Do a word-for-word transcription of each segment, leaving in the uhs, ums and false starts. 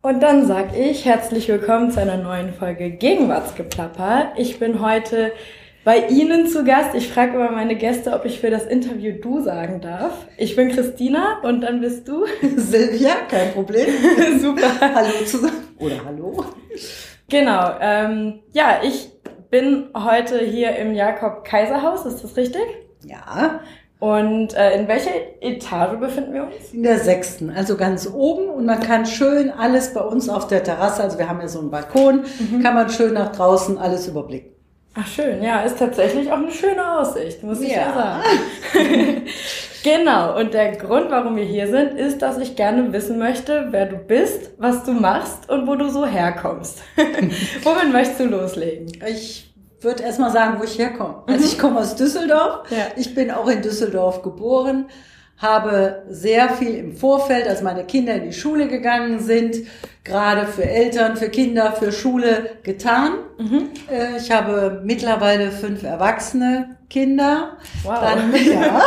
Und dann sag ich herzlich willkommen zu einer neuen Folge Gegenwartsgeplapper. Ich bin heute bei Ihnen zu Gast. Ich frage immer meine Gäste, ob ich für das Interview du sagen darf. Ich bin Christina und dann bist du Silvia, kein Problem. Super. Hallo zusammen. Oder hallo. Genau. Ähm, ja, ich bin heute hier im Jakob-Kaiser-Haus. Ist das richtig? Ja. Und äh, in welcher Etage befinden wir uns? In der sechsten, also ganz oben. Und man kann schön alles bei uns auf der Terrasse, also wir haben ja so einen Balkon, mhm. kann man schön nach draußen alles überblicken. Ach schön, ja, ist tatsächlich auch eine schöne Aussicht, muss ich ja, ja sagen. Genau, und der Grund, warum wir hier sind, ist, dass ich gerne wissen möchte, wer du bist, was du machst und wo du so herkommst. Womit möchtest du loslegen? Ich würde erst mal sagen, wo ich herkomme. Also ich komme aus Düsseldorf. Ja. Ich bin auch in Düsseldorf geboren, habe sehr viel im Vorfeld, als meine Kinder in die Schule gegangen sind, gerade für Eltern, für Kinder, für Schule getan. Mhm. Ich habe mittlerweile fünf erwachsene Kinder. Wow. Dann, ja,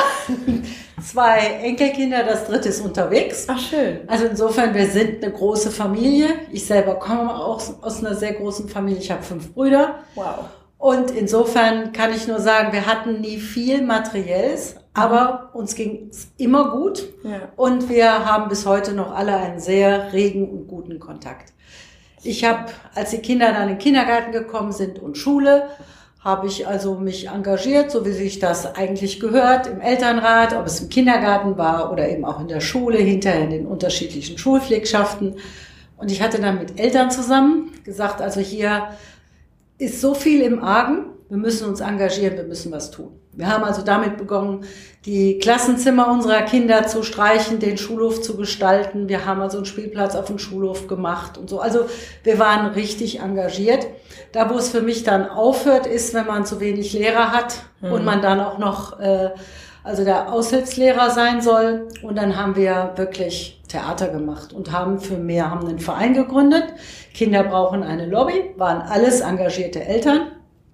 zwei Enkelkinder, das dritte ist unterwegs. Ach, schön. Also insofern, wir sind eine große Familie. Ich selber komme auch aus einer sehr großen Familie. Ich habe fünf Brüder. Wow. Und insofern kann ich nur sagen, wir hatten nie viel Materielles, aber uns ging es immer gut. Ja. Und wir haben bis heute noch alle einen sehr regen und guten Kontakt. Ich habe, als die Kinder dann in den Kindergarten gekommen sind und Schule, habe ich also mich engagiert, so wie sich das eigentlich gehört, im Elternrat, ob es im Kindergarten war oder eben auch in der Schule, hinterher in den unterschiedlichen Schulpflegschaften. Und ich hatte dann mit Eltern zusammen gesagt, also hier ist so viel im Argen, wir müssen uns engagieren, wir müssen was tun. Wir haben also damit begonnen, die Klassenzimmer unserer Kinder zu streichen, den Schulhof zu gestalten. Wir haben also einen Spielplatz auf dem Schulhof gemacht und so. Also wir waren richtig engagiert. Da, wo es für mich dann aufhört, ist, wenn man zu wenig Lehrer hat mhm. und man dann auch noch äh, also der Aushilfslehrer sein soll. Und dann haben wir wirklich Theater gemacht und haben für mehr, haben einen Verein gegründet. Kinder brauchen eine Lobby, waren alles engagierte Eltern.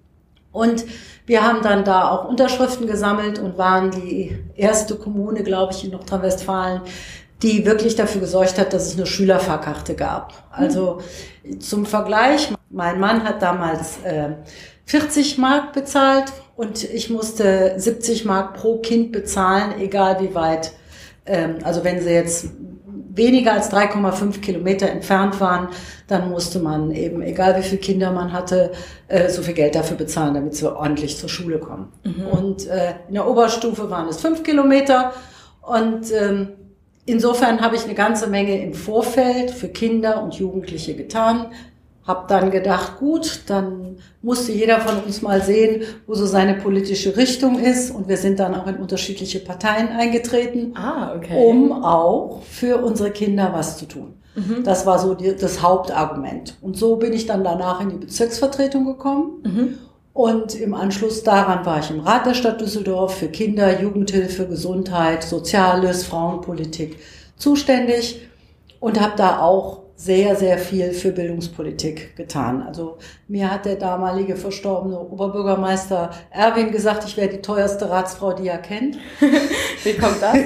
Und wir haben dann da auch Unterschriften gesammelt und waren die erste Kommune, glaube ich, in Nordrhein-Westfalen, die wirklich dafür gesorgt hat, dass es eine Schülerfahrkarte gab. Also zum Vergleich, mein Mann hat damals äh, vierzig Mark bezahlt und ich musste siebzig Mark pro Kind bezahlen, egal wie weit. Ähm, also wenn sie jetzt weniger als drei Komma fünf Kilometer entfernt waren, dann musste man eben, egal wie viele Kinder man hatte, äh, so viel Geld dafür bezahlen, damit sie ordentlich zur Schule kommen. Mhm. Und äh, in der Oberstufe waren es fünf Kilometer und ähm, insofern habe ich eine ganze Menge im Vorfeld für Kinder und Jugendliche getan. Hab dann gedacht, gut, dann musste jeder von uns mal sehen, wo so seine politische Richtung ist. Und wir sind dann auch in unterschiedliche Parteien eingetreten, ah, okay. um auch für unsere Kinder was zu tun. Mhm. Das war so die, das Hauptargument. Und so bin ich dann danach in die Bezirksvertretung gekommen. Mhm. Und im Anschluss daran war ich im Rat der Stadt Düsseldorf für Kinder, Jugendhilfe, Gesundheit, Soziales, Frauenpolitik zuständig und habe da auch sehr, sehr viel für Bildungspolitik getan. Also mir hat der damalige verstorbene Oberbürgermeister Erwin gesagt, ich wäre die teuerste Ratsfrau, die er kennt. Wie kommt das?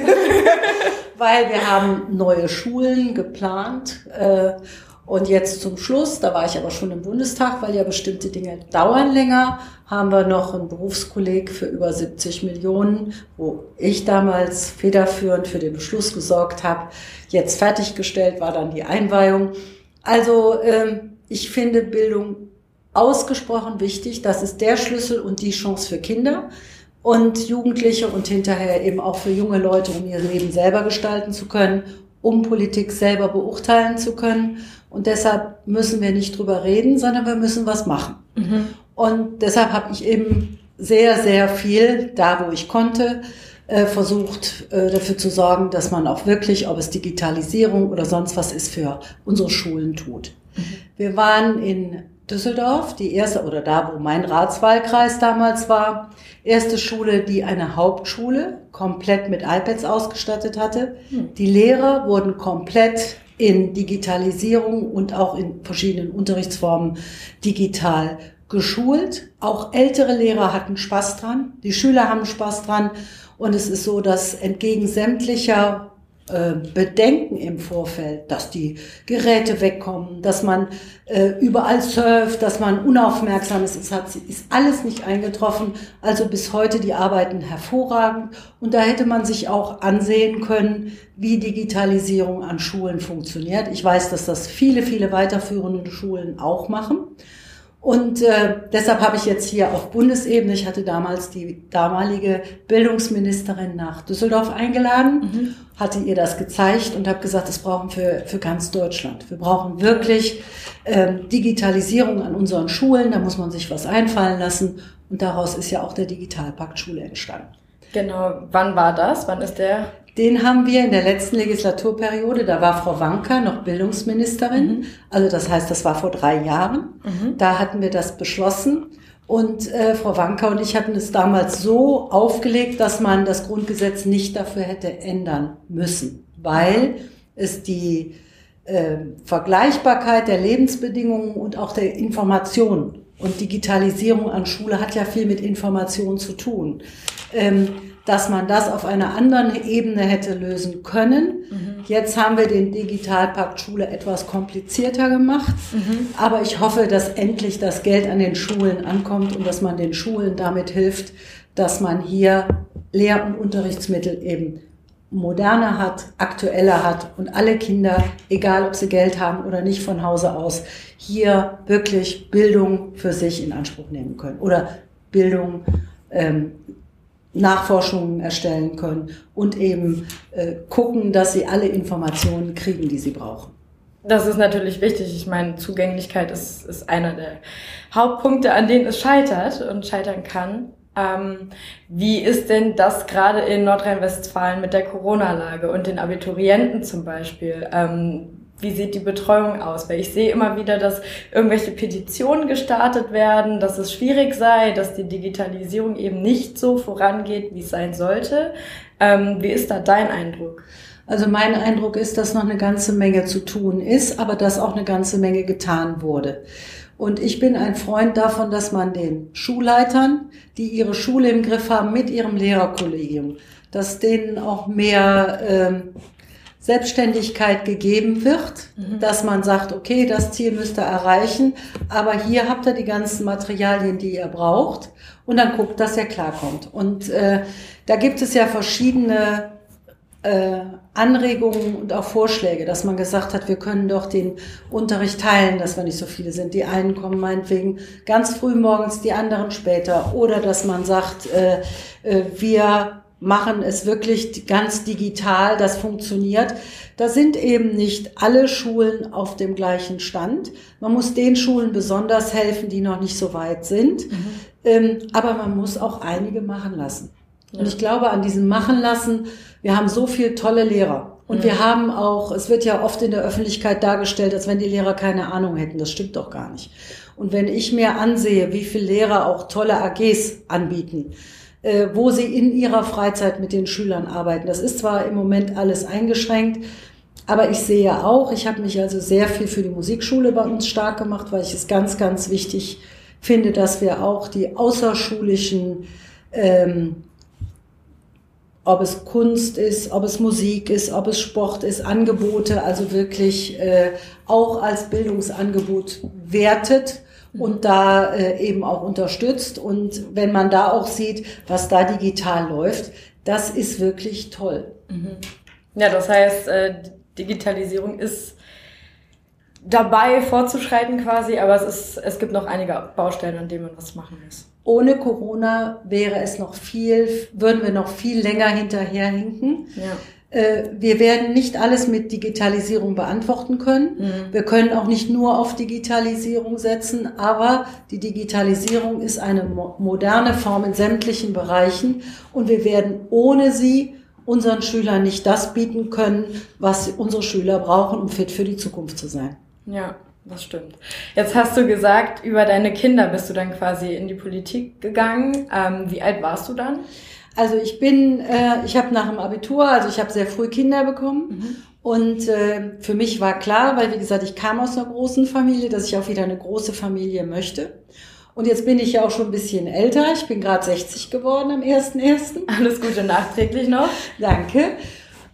Weil wir haben neue Schulen geplant. Äh, und jetzt zum Schluss, da war ich aber schon im Bundestag, weil ja bestimmte Dinge dauern länger, haben wir noch einen Berufskolleg für über siebzig Millionen, wo ich damals federführend für den Beschluss gesorgt habe. Jetzt fertiggestellt war dann die Einweihung. Also ähm, ich finde Bildung ausgesprochen wichtig. Das ist der Schlüssel und die Chance für Kinder und Jugendliche und hinterher eben auch für junge Leute, um ihr Leben selber gestalten zu können, um Politik selber beurteilen zu können. Und deshalb müssen wir nicht drüber reden, sondern wir müssen was machen. Mhm. Und deshalb habe ich eben sehr, sehr viel, da wo ich konnte, äh, versucht äh, dafür zu sorgen, dass man auch wirklich, ob es Digitalisierung oder sonst was ist, für unsere Schulen tut. Mhm. Wir waren in Düsseldorf, die erste, oder da, wo mein Ratswahlkreis damals war, erste Schule, die eine Hauptschule komplett mit iPads ausgestattet hatte. Mhm. Die Lehrer wurden komplett in Digitalisierung und auch in verschiedenen Unterrichtsformen digital geschult. Auch ältere Lehrer hatten Spaß dran, die Schüler haben Spaß dran und es ist so, dass entgegen sämtlicher äh, Bedenken im Vorfeld, dass die Geräte wegkommen, dass man äh, überall surft, dass man unaufmerksam ist. Es hat, ist alles nicht eingetroffen. Also bis heute die Arbeiten hervorragend. Und da hätte man sich auch ansehen können, wie Digitalisierung an Schulen funktioniert. Ich weiß, dass das viele, viele weiterführende Schulen auch machen. Und äh, deshalb habe ich jetzt hier auf Bundesebene, ich hatte damals die damalige Bildungsministerin nach Düsseldorf eingeladen, mhm. hatte ihr das gezeigt und habe gesagt, das brauchen wir für ganz Deutschland. Wir brauchen wirklich ähm, Digitalisierung an unseren Schulen, da muss man sich was einfallen lassen. Und daraus ist ja auch der Digitalpakt Schule entstanden. Genau, wann war das? Wann ist der? Den haben wir in der letzten Legislaturperiode, da war Frau Wanka noch Bildungsministerin, mhm. also das heißt, das war vor drei Jahren, mhm. da hatten wir das beschlossen und äh, Frau Wanka und ich hatten es damals so aufgelegt, dass man das Grundgesetz nicht dafür hätte ändern müssen, weil es die äh, Vergleichbarkeit der Lebensbedingungen und auch der Information und Digitalisierung an Schule hat ja viel mit Information zu tun. Ähm, dass man das auf einer anderen Ebene hätte lösen können. Mhm. Jetzt haben wir den Digitalpakt Schule etwas komplizierter gemacht, mhm. aber ich hoffe, dass endlich das Geld an den Schulen ankommt und dass man den Schulen damit hilft, dass man hier Lehr- und Unterrichtsmittel eben moderner hat, aktueller hat und alle Kinder, egal ob sie Geld haben oder nicht von Hause aus, hier wirklich Bildung für sich in Anspruch nehmen können oder Bildung ähm, Nachforschungen erstellen können und eben äh, gucken, dass sie alle Informationen kriegen, die sie brauchen. Das ist natürlich wichtig. Ich meine, Zugänglichkeit ist, ist einer der Hauptpunkte, an denen es scheitert und scheitern kann. Ähm, wie ist denn das gerade in Nordrhein-Westfalen mit der Corona-Lage und den Abiturienten zum Beispiel? Ähm, Wie sieht die Betreuung aus? Weil ich sehe immer wieder, dass irgendwelche Petitionen gestartet werden, dass es schwierig sei, dass die Digitalisierung eben nicht so vorangeht, wie es sein sollte. Ähm, wie ist da dein Eindruck? Also mein Eindruck ist, dass noch eine ganze Menge zu tun ist, aber dass auch eine ganze Menge getan wurde. Und ich bin ein Freund davon, dass man den Schulleitern, die ihre Schule im Griff haben, mit ihrem Lehrerkollegium, dass denen auch mehr ähm, Selbstständigkeit gegeben wird, mhm. dass man sagt, okay, das Ziel müsst ihr erreichen, aber hier habt ihr die ganzen Materialien, die ihr braucht und dann guckt, dass ihr klarkommt. Und äh, da gibt es ja verschiedene äh, Anregungen und auch Vorschläge, dass man gesagt hat, wir können doch den Unterricht teilen, dass wir nicht so viele sind. Die einen kommen meinetwegen ganz früh morgens, die anderen später. Oder dass man sagt, äh, äh, wir machen es wirklich ganz digital, das funktioniert. Da sind eben nicht alle Schulen auf dem gleichen Stand. Man muss den Schulen besonders helfen, die noch nicht so weit sind. Mhm. Ähm, aber man muss auch einige machen lassen. Ja. Und ich glaube an diesem Machen lassen, wir haben so viele tolle Lehrer. Und mhm. wir haben auch, es wird ja oft in der Öffentlichkeit dargestellt, als wenn die Lehrer keine Ahnung hätten. Das stimmt doch gar nicht. Und wenn ich mir ansehe, wie viele Lehrer auch tolle A Gs anbieten, wo sie in ihrer Freizeit mit den Schülern arbeiten. Das ist zwar im Moment alles eingeschränkt, aber ich sehe auch, ich habe mich also sehr viel für die Musikschule bei uns stark gemacht, weil ich es ganz, ganz wichtig finde, dass wir auch die außerschulischen, ähm, ob es Kunst ist, ob es Musik ist, ob es Sport ist, Angebote, also wirklich äh, auch als Bildungsangebot wertet und da äh, eben auch unterstützt. Und wenn man da auch sieht, was da digital läuft, das ist wirklich toll. Mhm. Ja, das heißt, äh, Digitalisierung ist dabei fortzuschreiten quasi, aber es ist, es gibt noch einige Baustellen, an denen man was machen muss. Ohne Corona wäre es noch viel, würden wir noch viel länger hinterherhinken. Ja. Wir werden nicht alles mit Digitalisierung beantworten können. Mhm. Wir können auch nicht nur auf Digitalisierung setzen, aber die Digitalisierung ist eine moderne Form in sämtlichen Bereichen und wir werden ohne sie unseren Schülern nicht das bieten können, was unsere Schüler brauchen, um fit für die Zukunft zu sein. Ja, das stimmt. Jetzt hast du gesagt, über deine Kinder bist du dann quasi in die Politik gegangen. Ähm, wie alt warst du dann? Also ich bin, äh, ich habe nach dem Abitur, also ich habe sehr früh Kinder bekommen mhm. und äh, für mich war klar, weil wie gesagt, ich kam aus einer großen Familie, dass ich auch wieder eine große Familie möchte. Und jetzt bin ich ja auch schon ein bisschen älter, ich bin gerade sechzig geworden am ersten ersten Alles Gute nachträglich noch. Danke.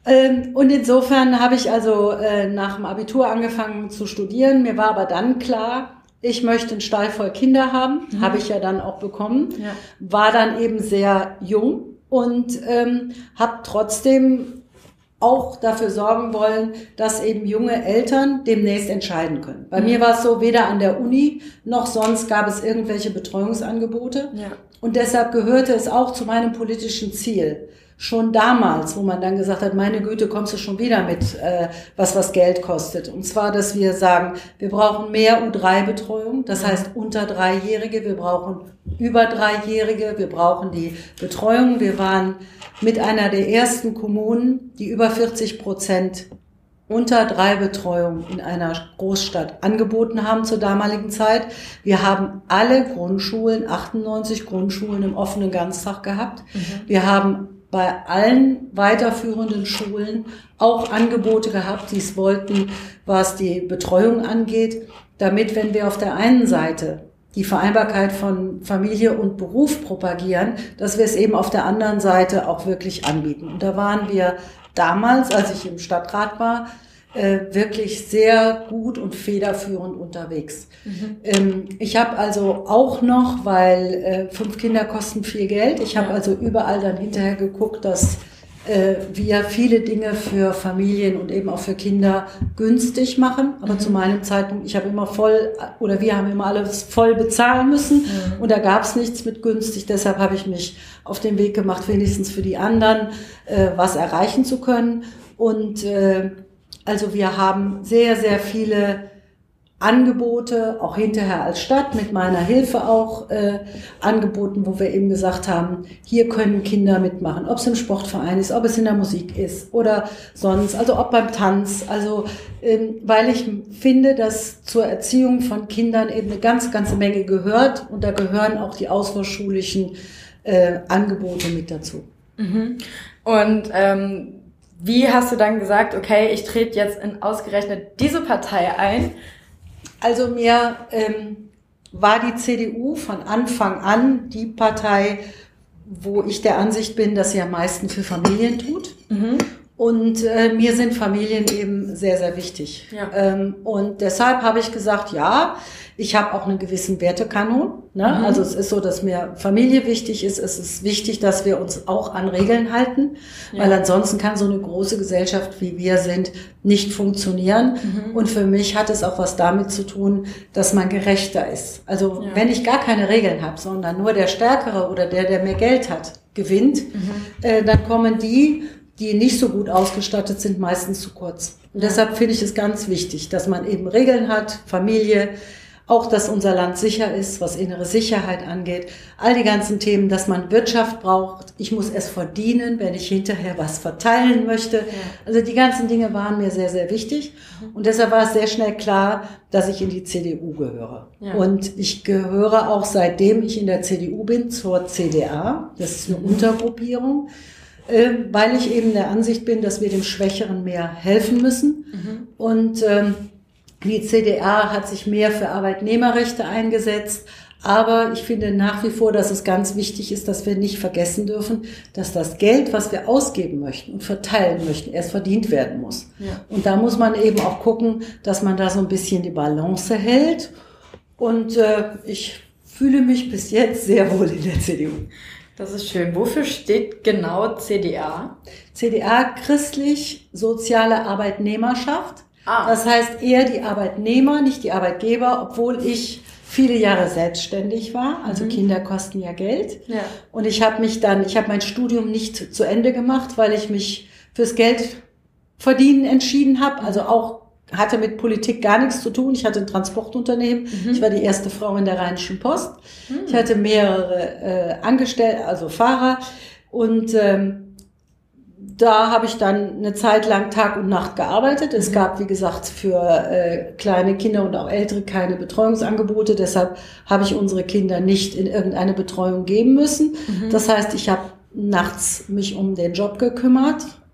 Ähm, und insofern habe ich also äh, nach dem Abitur angefangen zu studieren. Mir war aber dann klar, ich möchte einen Stall voll Kinder haben. Mhm. Habe ich ja dann auch bekommen. Ja. War dann eben sehr jung und ähm, habe trotzdem auch dafür sorgen wollen, dass eben junge Eltern demnächst entscheiden können. Bei mhm. mir war es so, weder an der Uni noch sonst gab es irgendwelche Betreuungsangebote. Ja. Und deshalb gehörte es auch zu meinem politischen Ziel. Schon damals, wo man dann gesagt hat, meine Güte, kommst du schon wieder mit, äh, was was Geld kostet. Und zwar, dass wir sagen, wir brauchen mehr U drei Betreuung, das heißt unter Dreijährige, wir brauchen über Dreijährige, wir brauchen die Betreuung. Wir waren mit einer der ersten Kommunen, die über vierzig Prozent unter drei Betreuung in einer Großstadt angeboten haben zur damaligen Zeit. Wir haben alle Grundschulen, achtundneunzig Grundschulen im offenen Ganztag gehabt. Mhm. Wir haben bei allen weiterführenden Schulen auch Angebote gehabt, die es wollten, was die Betreuung angeht, damit, wenn wir auf der einen Seite die Vereinbarkeit von Familie und Beruf propagieren, dass wir es eben auf der anderen Seite auch wirklich anbieten. Und da waren wir damals, als ich im Stadtrat war, äh, wirklich sehr gut und federführend unterwegs. Mhm. Ähm, ich habe also auch noch, weil äh, fünf Kinder kosten viel Geld, ich habe also überall dann hinterher geguckt, dass äh, wir viele Dinge für Familien und eben auch für Kinder günstig machen. Aber mhm. zu meinem Zeitpunkt, ich habe immer voll, oder wir haben immer alles voll bezahlen müssen mhm. und da gab es nichts mit günstig. Deshalb habe ich mich auf den Weg gemacht, wenigstens für die anderen äh, was erreichen zu können. Und äh, also wir haben sehr, sehr viele Angebote, auch hinterher als Stadt, mit meiner Hilfe auch äh, angeboten, wo wir eben gesagt haben, hier können Kinder mitmachen, ob es im Sportverein ist, ob es in der Musik ist oder sonst, also ob beim Tanz, also ähm, weil ich finde, dass zur Erziehung von Kindern eben eine ganz, ganze Menge gehört und da gehören auch die außerschulischen äh, Angebote mit dazu. Mhm. Und ähm, wie hast du dann gesagt, okay, ich trete jetzt in ausgerechnet diese Partei ein? Also mir ähm, war die C D U von Anfang an die Partei, wo ich der Ansicht bin, dass sie am meisten für Familien tut. Mhm. Und äh, mir sind Familien eben sehr, sehr wichtig. Ja. Ähm, und deshalb habe ich gesagt, ja, ich habe auch einen gewissen Wertekanon. Ne? Mhm. Also es ist so, dass mir Familie wichtig ist. Es ist wichtig, dass wir uns auch an Regeln halten, ja. weil ansonsten kann so eine große Gesellschaft, wie wir sind, nicht funktionieren. Mhm. Und für mich hat es auch was damit zu tun, dass man gerechter ist. Also ja. wenn ich gar keine Regeln habe, sondern nur der Stärkere oder der, der mehr Geld hat, gewinnt, mhm. äh, dann kommen die, die nicht so gut ausgestattet sind, meistens zu kurz. Und ja. deshalb finde ich es ganz wichtig, dass man eben Regeln hat, Familie, auch, dass unser Land sicher ist, was innere Sicherheit angeht. All die ganzen Themen, dass man Wirtschaft braucht. Ich muss es verdienen, wenn ich hinterher was verteilen möchte. Ja. Also die ganzen Dinge waren mir sehr, sehr wichtig. Und deshalb war es sehr schnell klar, dass ich in die C D U gehöre. Ja. Und ich gehöre auch, seitdem ich in der C D U bin, zur C D A. Das ist eine mhm. Untergruppierung, äh, weil ich eben der Ansicht bin, dass wir dem Schwächeren mehr helfen müssen. Mhm. Und ähm, die C D A hat sich mehr für Arbeitnehmerrechte eingesetzt, aber ich finde nach wie vor, dass es ganz wichtig ist, dass wir nicht vergessen dürfen, dass das Geld, was wir ausgeben möchten und verteilen möchten, erst verdient werden muss. Ja. Und da muss man eben auch gucken, dass man da so ein bisschen die Balance hält. Und äh, ich fühle mich bis jetzt sehr wohl in der C D U. Das ist schön. Wofür steht genau C D A? C D A, christlich-soziale Arbeitnehmerschaft. Ah. Das heißt eher die Arbeitnehmer, nicht die Arbeitgeber, obwohl ich viele Jahre selbstständig war. Also mhm. Kinder kosten ja Geld. Ja. Und ich habe mich dann, ich habe mein Studium nicht zu Ende gemacht, weil ich mich fürs Geld verdienen entschieden habe. Also auch hatte mit Politik gar nichts zu tun. Ich hatte ein Transportunternehmen. Mhm. Ich war die erste Frau in der Rheinischen Post. Mhm. Ich hatte mehrere äh, Angestellte, also Fahrer. Und ähm, da habe ich dann eine Zeit lang Tag und Nacht gearbeitet. Es gab, wie gesagt, für äh, kleine Kinder und auch Ältere keine Betreuungsangebote. Deshalb habe ich unsere Kinder nicht in irgendeine Betreuung geben müssen. Mhm. Das heißt, ich habe nachts mich um den Job gekümmert,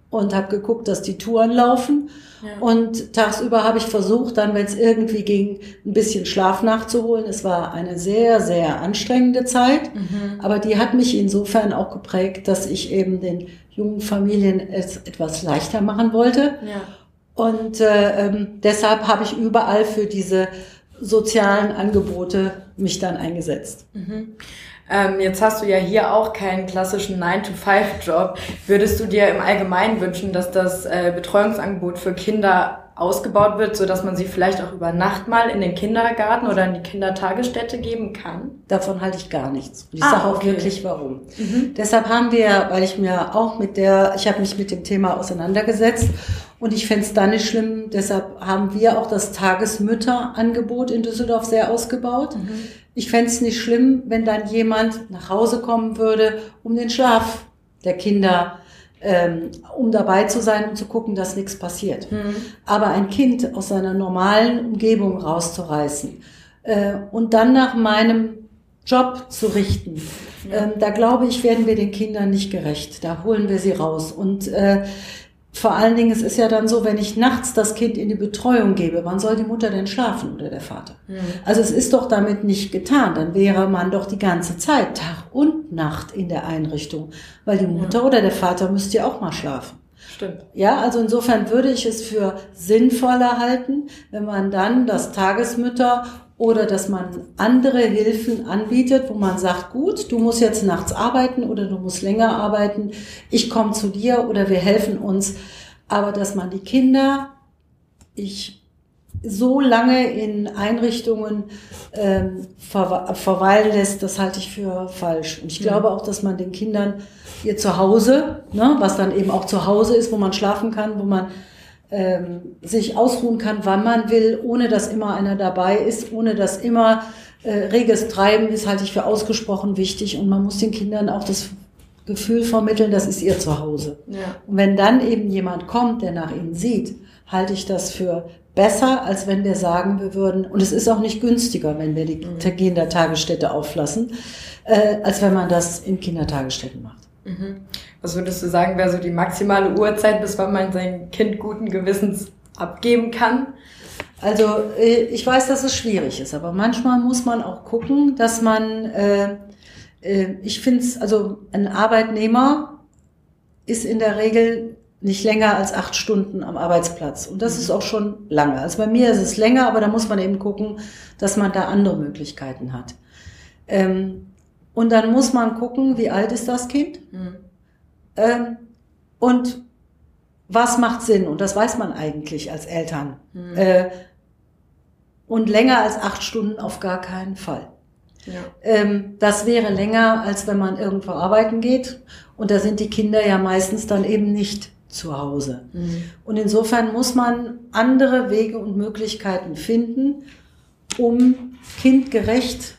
und habe geguckt, dass die Touren laufen. Ja. Und tagsüber habe ich versucht, dann, wenn es irgendwie ging, ein bisschen Schlaf nachzuholen. Es war eine sehr, sehr anstrengende Zeit, mhm. aber die hat mich insofern auch geprägt, dass ich eben den jungen Familien es etwas leichter machen wollte. Ja. Und äh, ähm, deshalb habe ich überall für diese sozialen Angebote mich dann eingesetzt. Mhm. Ähm, jetzt hast du ja hier auch keinen klassischen nine to five Job. Würdest du dir im Allgemeinen wünschen, dass das äh, Betreuungsangebot für Kinder ausgebaut wird, sodass man sie vielleicht auch über Nacht mal in den Kindergarten oder in die Kindertagesstätte geben kann? Davon halte ich gar nichts. Und ich ah, sage auch okay. wirklich warum. Mhm. Deshalb haben wir, weil ich mir auch mit der, ich habe mich mit dem Thema auseinandergesetzt und ich fände es da nicht schlimm, deshalb haben wir auch das Tagesmütterangebot in Düsseldorf sehr ausgebaut. Mhm. Ich fände es nicht schlimm, wenn dann jemand nach Hause kommen würde, um den Schlaf der Kinder, ähm, um dabei zu sein und zu gucken, dass nichts passiert. Mhm. Aber ein Kind aus seiner normalen Umgebung rauszureißen äh, und dann nach meinem Job zu richten, ja. ähm, da glaube ich, werden wir den Kindern nicht gerecht. Da holen wir sie raus. Und äh, vor allen Dingen, es ist ja dann so, wenn ich nachts das Kind in die Betreuung gebe, wann soll die Mutter denn schlafen oder der Vater? Mhm. Also es ist doch damit nicht getan. Dann wäre man doch die ganze Zeit, Tag und Nacht in der Einrichtung. Weil die Mutter ja. oder der Vater müsste ja auch mal schlafen. Stimmt. Ja, also insofern würde ich es für sinnvoller halten, wenn man dann das Tagesmütter oder dass man andere Hilfen anbietet, wo man sagt, gut, du musst jetzt nachts arbeiten oder du musst länger arbeiten, ich komme zu dir oder wir helfen uns. Aber dass man die Kinder ich so lange in Einrichtungen ähm, ver- verweilen lässt, das halte ich für falsch. Und ich mhm. glaube auch, dass man den Kindern ihr Zuhause, ne, was dann eben auch zu Hause ist, wo man schlafen kann, wo man ähm, sich ausruhen kann, wann man will, ohne dass immer einer dabei ist, ohne dass immer äh, reges Treiben ist, halte ich für ausgesprochen wichtig. Und man muss den Kindern auch das Gefühl vermitteln, das ist ihr Zuhause. Ja. Und wenn dann eben jemand kommt, der nach ihnen sieht, halte ich das für besser, als wenn wir sagen, wir würden, und es ist auch nicht günstiger, wenn wir die mhm. Kindertagesstätte auflassen, äh, als wenn man das in Kindertagesstätten macht. Mhm. Was würdest du sagen, wäre so die maximale Uhrzeit, bis wann man sein Kind guten Gewissens abgeben kann? Also ich weiß, dass es schwierig ist, aber manchmal muss man auch gucken, dass man, äh, äh, ich finde es, also ein Arbeitnehmer ist in der Regel nicht länger als acht Stunden am Arbeitsplatz. Und das mhm. ist auch schon lange. Also bei mir ist es länger, aber da muss man eben gucken, dass man da andere Möglichkeiten hat. Ähm, und dann muss man gucken, wie alt ist das Kind? Mhm. Ähm, und was macht Sinn? Und das weiß man eigentlich als Eltern. Mhm. Äh, und länger als acht Stunden auf gar keinen Fall. Ja. Ähm, das wäre länger, als wenn man irgendwo arbeiten geht. Und da sind die Kinder ja meistens dann eben nicht zu Hause. Mhm. Und insofern muss man andere Wege und Möglichkeiten finden, um kindgerecht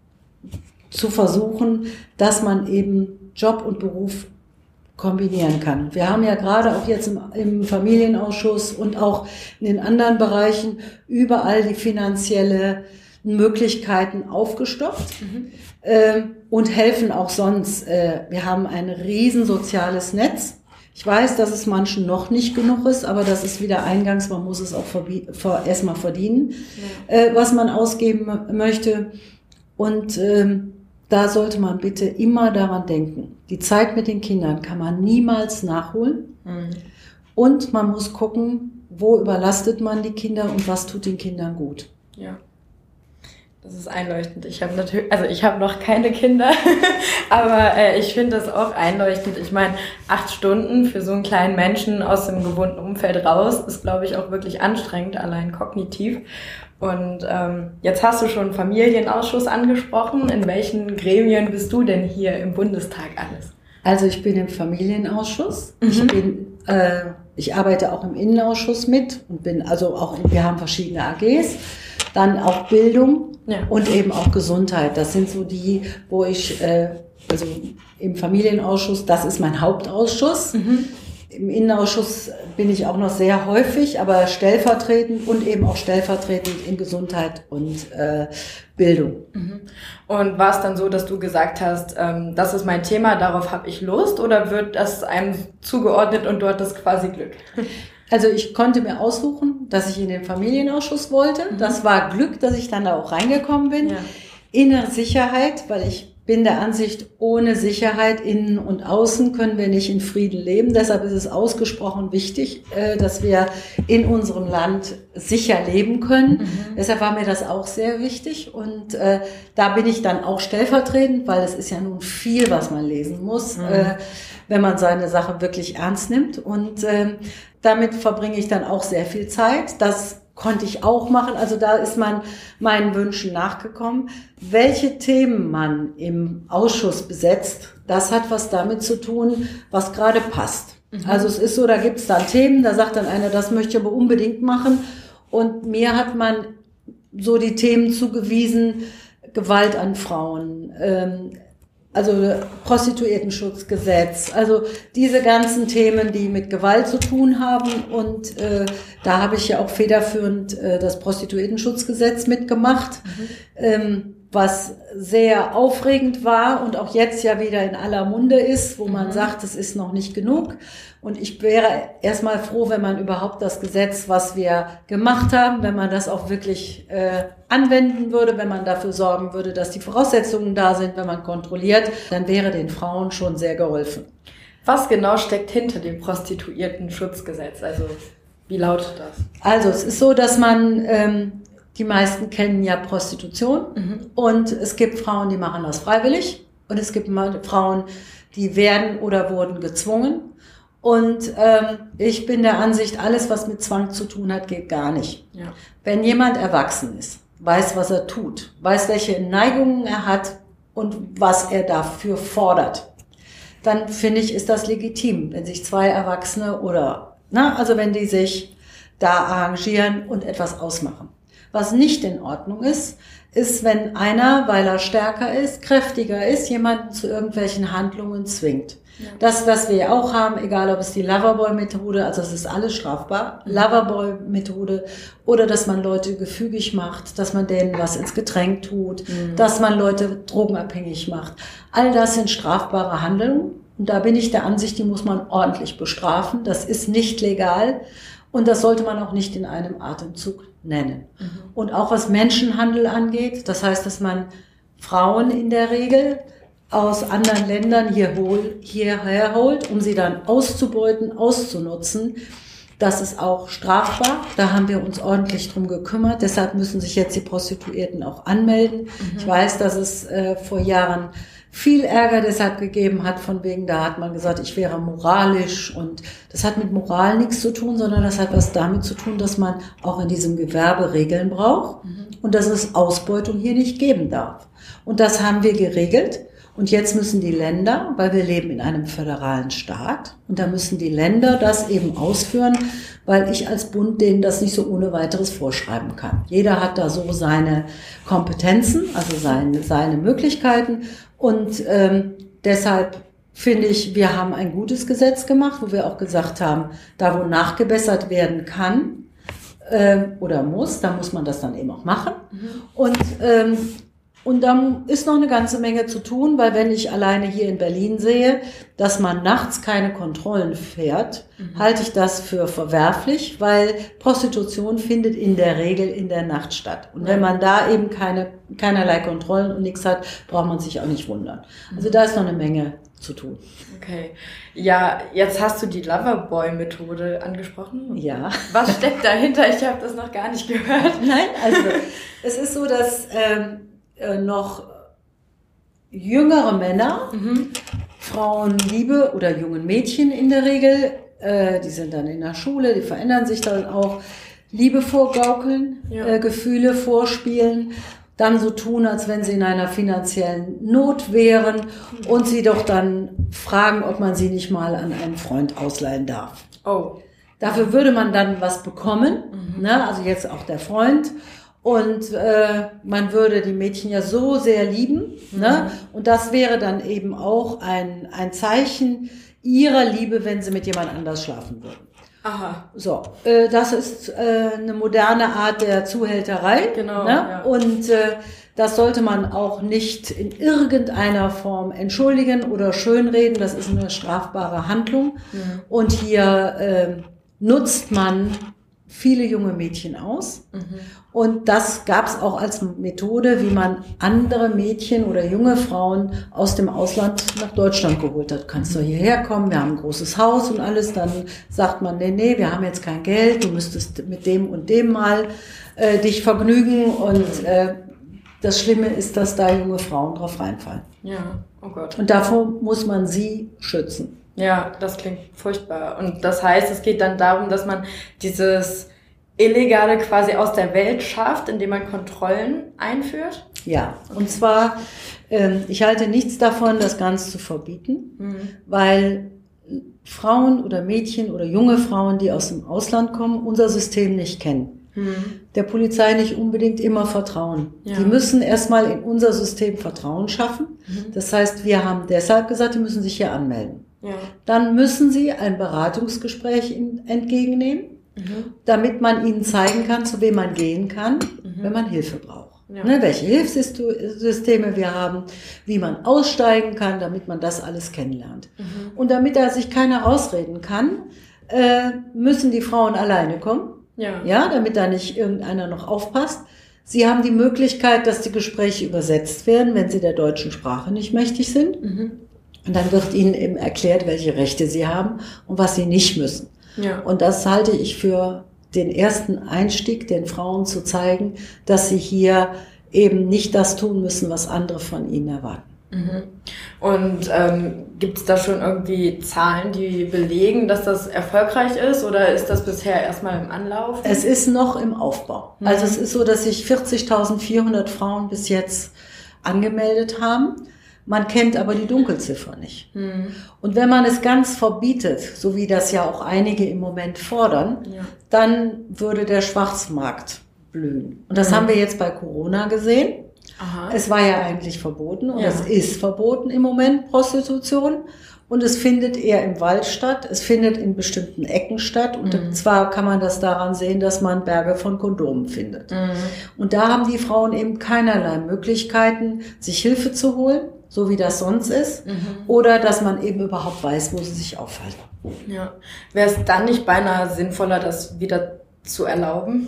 zu versuchen, dass man eben Job und Beruf kombinieren kann. Wir haben ja gerade auch jetzt im, im Familienausschuss und auch in den anderen Bereichen überall die finanzielle Möglichkeiten aufgestockt mhm. äh, und helfen auch sonst. Äh, wir haben ein riesen soziales Netz. Ich weiß, dass es manchen noch nicht genug ist, aber das ist wieder eingangs, man muss es auch erstmal verdienen, ja. äh, was man ausgeben möchte. Und ähm, da sollte man bitte immer daran denken. Die Zeit mit den Kindern kann man niemals nachholen. Mhm. Und man muss gucken, wo überlastet man die Kinder und was tut den Kindern gut. Ja. Das ist einleuchtend. Ich habe natürlich, also ich habe noch keine Kinder, aber äh, ich finde das auch einleuchtend. Ich meine, acht Stunden für so einen kleinen Menschen aus dem gewohnten Umfeld raus ist, glaube ich, auch wirklich anstrengend, allein kognitiv. Und ähm, jetzt hast du schon einen Familienausschuss angesprochen. In welchen Gremien bist du denn hier im Bundestag alles? Also ich bin im Familienausschuss. Mhm. Ich bin, äh, ich arbeite auch im Innenausschuss mit und bin also auch, wir haben verschiedene A Gs. Dann auch Bildung ja. und eben auch Gesundheit. Das sind so die, wo ich, äh, also im Familienausschuss, das ist mein Hauptausschuss. Mhm. im Innenausschuss bin ich auch noch sehr häufig, aber stellvertretend und eben auch stellvertretend in Gesundheit und äh, Bildung. Und war es dann so, dass du gesagt hast, ähm, das ist mein Thema, darauf habe ich Lust, oder wird das einem zugeordnet und du hattest quasi Glück? Also ich konnte mir aussuchen, dass ich in den Familienausschuss wollte. Mhm. Das war Glück, dass ich dann da auch reingekommen bin. Ja. Innere Sicherheit, weil ich bin der Ansicht, ohne Sicherheit innen und außen können wir nicht in Frieden leben. Deshalb ist es ausgesprochen wichtig, dass wir in unserem Land sicher leben können. Mhm. Deshalb war mir das auch sehr wichtig. Und äh, da bin ich dann auch stellvertretend, weil es ist ja nun viel, was man lesen muss, mhm. äh, wenn man seine Sache wirklich ernst nimmt. Und äh, damit verbringe ich dann auch sehr viel Zeit. Das konnte ich auch machen. Also da ist man meinen Wünschen nachgekommen. Welche Themen man im Ausschuss besetzt, das hat was damit zu tun, was gerade passt. Mhm. Also es ist so, da gibt es dann Themen, da sagt dann einer, das möchte ich aber unbedingt machen. Und mir hat man so die Themen zugewiesen, Gewalt an Frauen, ähm, also Prostituiertenschutzgesetz, also diese ganzen Themen, die mit Gewalt zu tun haben. Und äh, da habe ich ja auch federführend äh, das Prostituiertenschutzgesetz mitgemacht, mhm. ähm, was sehr aufregend war und auch jetzt ja wieder in aller Munde ist, wo man mhm. sagt, es ist noch nicht genug. Und ich wäre erstmal froh, wenn man überhaupt das Gesetz, was wir gemacht haben, wenn man das auch wirklich äh, anwenden würde, wenn man dafür sorgen würde, dass die Voraussetzungen da sind, wenn man kontrolliert, dann wäre den Frauen schon sehr geholfen. Was genau steckt hinter dem Prostituiertenschutzgesetz? Also wie lautet das? Also es ist so, dass man, ähm, die meisten kennen ja Prostitution mhm. und es gibt Frauen, die machen das freiwillig und es gibt Frauen, die werden oder wurden gezwungen. Und ähm, ich bin der Ansicht, alles, was mit Zwang zu tun hat, geht gar nicht. Ja. Wenn jemand erwachsen ist, weiß, was er tut, weiß, welche Neigungen er hat und was er dafür fordert, dann finde ich, ist das legitim, wenn sich zwei Erwachsene oder, na, also wenn die sich da arrangieren und etwas ausmachen. Was nicht in Ordnung ist, ist, wenn einer, weil er stärker ist, kräftiger ist, jemanden zu irgendwelchen Handlungen zwingt. Ja. Das, was wir ja auch haben, egal ob es die Loverboy-Methode, also es ist alles strafbar, mhm. Loverboy-Methode, oder dass man Leute gefügig macht, dass man denen was ins Getränk tut, mhm. dass man Leute drogenabhängig macht. All das sind strafbare Handlungen und da bin ich der Ansicht, die muss man ordentlich bestrafen. Das ist nicht legal und das sollte man auch nicht in einem Atemzug nennen. Mhm. Und auch was Menschenhandel angeht, das heißt, dass man Frauen in der Regel aus anderen Ländern hier hol, hierher holt, um sie dann auszubeuten, auszunutzen. Das ist auch strafbar. Da haben wir uns ordentlich drum gekümmert. Deshalb müssen sich jetzt die Prostituierten auch anmelden. Mhm. Ich weiß, dass es äh, vor Jahren viel Ärger deshalb gegeben hat, von wegen, da hat man gesagt, ich wäre moralisch, und das hat mit Moral nichts zu tun, sondern das hat was damit zu tun, dass man auch in diesem Gewerbe Regeln braucht mhm. und dass es Ausbeutung hier nicht geben darf. Und das haben wir geregelt. Und jetzt müssen die Länder, weil wir leben in einem föderalen Staat, und da müssen die Länder das eben ausführen, weil ich als Bund denen das nicht so ohne weiteres vorschreiben kann. Jeder hat da so seine Kompetenzen, also seine, seine Möglichkeiten, und ähm, deshalb finde ich, wir haben ein gutes Gesetz gemacht, wo wir auch gesagt haben, da wo nachgebessert werden kann äh, oder muss, da muss man das dann eben auch machen. Mhm. Und ähm, Und dann ist noch eine ganze Menge zu tun, weil wenn ich alleine hier in Berlin sehe, dass man nachts keine Kontrollen fährt, mhm. halte ich das für verwerflich, weil Prostitution findet in der Regel in der Nacht statt. Und wenn man da eben keine, keinerlei Kontrollen und nichts hat, braucht man sich auch nicht wundern. Also da ist noch eine Menge zu tun. Okay. Ja, jetzt hast du die Loverboy-Methode angesprochen. Ja. Was steckt dahinter? Ich habe das noch gar nicht gehört. Nein, also es ist so, dass ähm, noch jüngere Männer, mhm. Frauen Liebe oder jungen Mädchen in der Regel, äh, die sind dann in der Schule, die verändern sich dann auch, Liebe vorgaukeln, ja. äh, Gefühle vorspielen, dann so tun, als wenn sie in einer finanziellen Not wären mhm. und sie doch dann fragen, ob man sie nicht mal an einen Freund ausleihen darf. Oh. Dafür würde man dann was bekommen, mhm. ne? Also jetzt auch der Freund. Und äh, man würde die Mädchen ja so sehr lieben, mhm. ne? Und das wäre dann eben auch ein ein Zeichen, ihrer Liebe, wenn sie mit jemand anders schlafen würden. Aha. So, äh, das ist äh, eine moderne Art der Zuhälterei. Genau. Ne? Ja. Und äh, das sollte man auch nicht in irgendeiner Form entschuldigen oder schönreden. Das ist eine strafbare Handlung. Mhm. Und hier äh, nutzt man viele junge Mädchen aus. Mhm. Und das gab es auch als Methode, wie man andere Mädchen oder junge Frauen aus dem Ausland nach Deutschland geholt hat. Kannst du hierher kommen, wir haben ein großes Haus und alles. Dann sagt man, nee, nee, wir haben jetzt kein Geld, du müsstest mit dem und dem mal äh, dich vergnügen. Und äh, das Schlimme ist, dass da junge Frauen drauf reinfallen. Ja, oh Gott. Und davor muss man sie schützen. Ja, das klingt furchtbar. Und das heißt, es geht dann darum, dass man dieses Illegale quasi aus der Welt schafft, indem man Kontrollen einführt? Ja, und zwar, ähm, ich halte nichts davon, das Ganze zu verbieten, mhm. weil Frauen oder Mädchen oder junge Frauen, die aus dem Ausland kommen, unser System nicht kennen. Mhm. Der Polizei nicht unbedingt immer vertrauen. Ja. Die müssen erstmal in unser System Vertrauen schaffen. Mhm. Das heißt, wir haben deshalb gesagt, die müssen sich hier anmelden. Ja. Dann müssen sie ein Beratungsgespräch entgegennehmen, mhm. damit man ihnen zeigen kann, zu wem man gehen kann, mhm. wenn man Hilfe braucht. Ja. Ne, welche Hilfssysteme wir haben, wie man aussteigen kann, damit man das alles kennenlernt. Mhm. Und damit er sich keiner ausreden kann, äh, müssen die Frauen alleine kommen, ja. Ja, damit da nicht irgendeiner noch aufpasst. Sie haben die Möglichkeit, dass die Gespräche übersetzt werden, wenn sie der deutschen Sprache nicht mächtig sind. Mhm. Und dann wird ihnen eben erklärt, welche Rechte sie haben und was sie nicht müssen. Ja. Und das halte ich für den ersten Einstieg, den Frauen zu zeigen, dass sie hier eben nicht das tun müssen, was andere von ihnen erwarten. Mhm. Und ähm, gibt es da schon irgendwie Zahlen, die belegen, dass das erfolgreich ist, oder ist das bisher erstmal im Anlauf? Es ist noch im Aufbau. Mhm. Also es ist so, dass sich vierzigtausendvierhundert Frauen bis jetzt angemeldet haben. Man kennt aber die Dunkelziffer nicht. Mhm. Und wenn man es ganz verbietet, so wie das ja auch einige im Moment fordern, ja. dann würde der Schwarzmarkt blühen. Und das mhm. haben wir jetzt bei Corona gesehen. Aha. Es war ja eigentlich verboten und ja. es ist verboten im Moment, Prostitution. Und es findet eher im Wald statt, es findet in bestimmten Ecken statt. Und mhm. zwar kann man das daran sehen, dass man Berge von Kondomen findet. Mhm. Und da haben die Frauen eben keinerlei Möglichkeiten, sich Hilfe zu holen, so wie das sonst ist, mhm. oder dass man eben überhaupt weiß, wo sie sich aufhalten. Ja. Wäre es dann nicht beinahe sinnvoller, das wieder zu erlauben?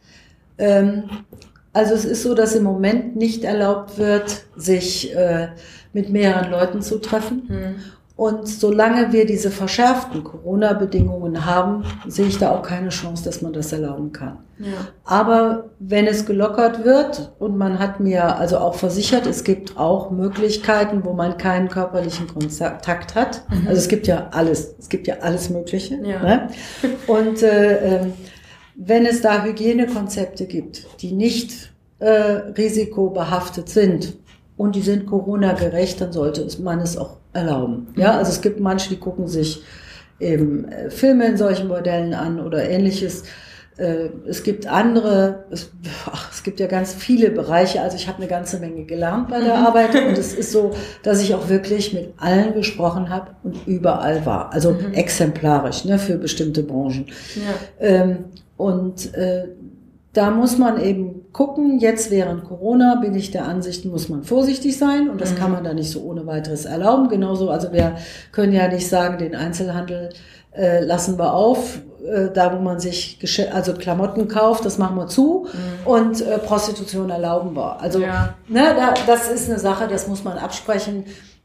Ähm, also es ist so, dass im Moment nicht erlaubt wird, sich äh, mit mehreren Leuten zu treffen. Mhm. Und solange wir diese verschärften Corona-Bedingungen haben, sehe ich da auch keine Chance, dass man das erlauben kann. Ja. Aber wenn es gelockert wird und man hat mir also auch versichert, es gibt auch Möglichkeiten, wo man keinen körperlichen Kontakt hat. Mhm. Also es gibt ja alles, es gibt ja alles Mögliche. Ja. Ne? Und äh, äh, wenn es da Hygienekonzepte gibt, die nicht äh, risikobehaftet sind und die sind Corona-gerecht, dann sollte man es auch erlauben. Ja, also es gibt manche, die gucken sich eben äh, Filme in solchen Modellen an oder Ähnliches. Äh, es gibt andere, es, ach, es gibt ja ganz viele Bereiche. Also ich habe eine ganze Menge gelernt bei der mhm. Arbeit und es ist so, dass ich auch wirklich mit allen gesprochen habe und überall war. Also mhm. exemplarisch, ne, für bestimmte Branchen. Ja. Ähm, und äh, da muss man eben gucken, jetzt während Corona bin ich der Ansicht, muss man vorsichtig sein und das mhm. kann man da nicht so ohne weiteres erlauben. Genauso, also wir können ja nicht sagen, den Einzelhandel äh, lassen wir auf, äh, da wo man sich Gesch- also Klamotten kauft, das machen wir zu mhm. und äh, Prostitution erlauben wir. Also ja. ne, da, das ist eine Sache, das muss man absprechen.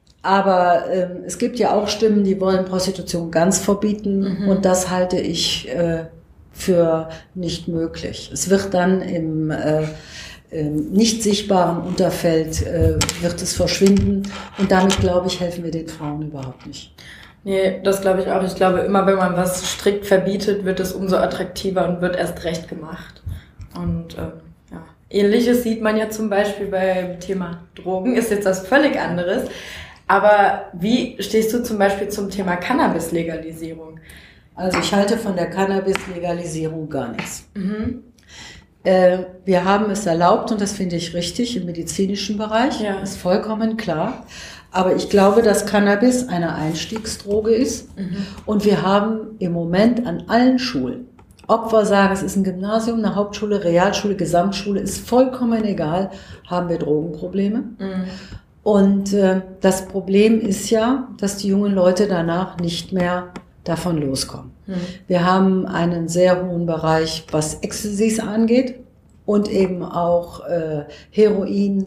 Aber ähm, es gibt ja auch Stimmen, die wollen Prostitution ganz verbieten mhm. und das halte ich äh, für nicht möglich. Es wird dann im äh, äh, nicht sichtbaren Unterfeld äh, wird es verschwinden und damit, glaube ich, helfen wir den Frauen überhaupt nicht. Nee, das glaube ich auch. Ich glaube, immer wenn man was strikt verbietet, wird es umso attraktiver und wird erst recht gemacht. Und ähm, ja, Ähnliches sieht man ja zum Beispiel beim Thema Drogen, ist jetzt was völlig anderes. Aber wie stehst du zum Beispiel zum Thema Cannabis-Legalisierung? Also ich halte von der Cannabis-Legalisierung gar nichts. Mhm. Äh, wir haben es erlaubt und das finde ich richtig im medizinischen Bereich, ja. ist vollkommen klar. Aber ich glaube, dass Cannabis eine Einstiegsdroge ist. Mhm. Und wir haben im Moment an allen Schulen, ob wir sagen, es ist ein Gymnasium, eine Hauptschule, Realschule, Gesamtschule, ist vollkommen egal, haben wir Drogenprobleme. Mhm. Und äh, das Problem ist ja, dass die jungen Leute danach nicht mehr davon loskommen. Mhm. Wir haben einen sehr hohen Bereich, was Ecstasies angeht und eben auch äh, Heroin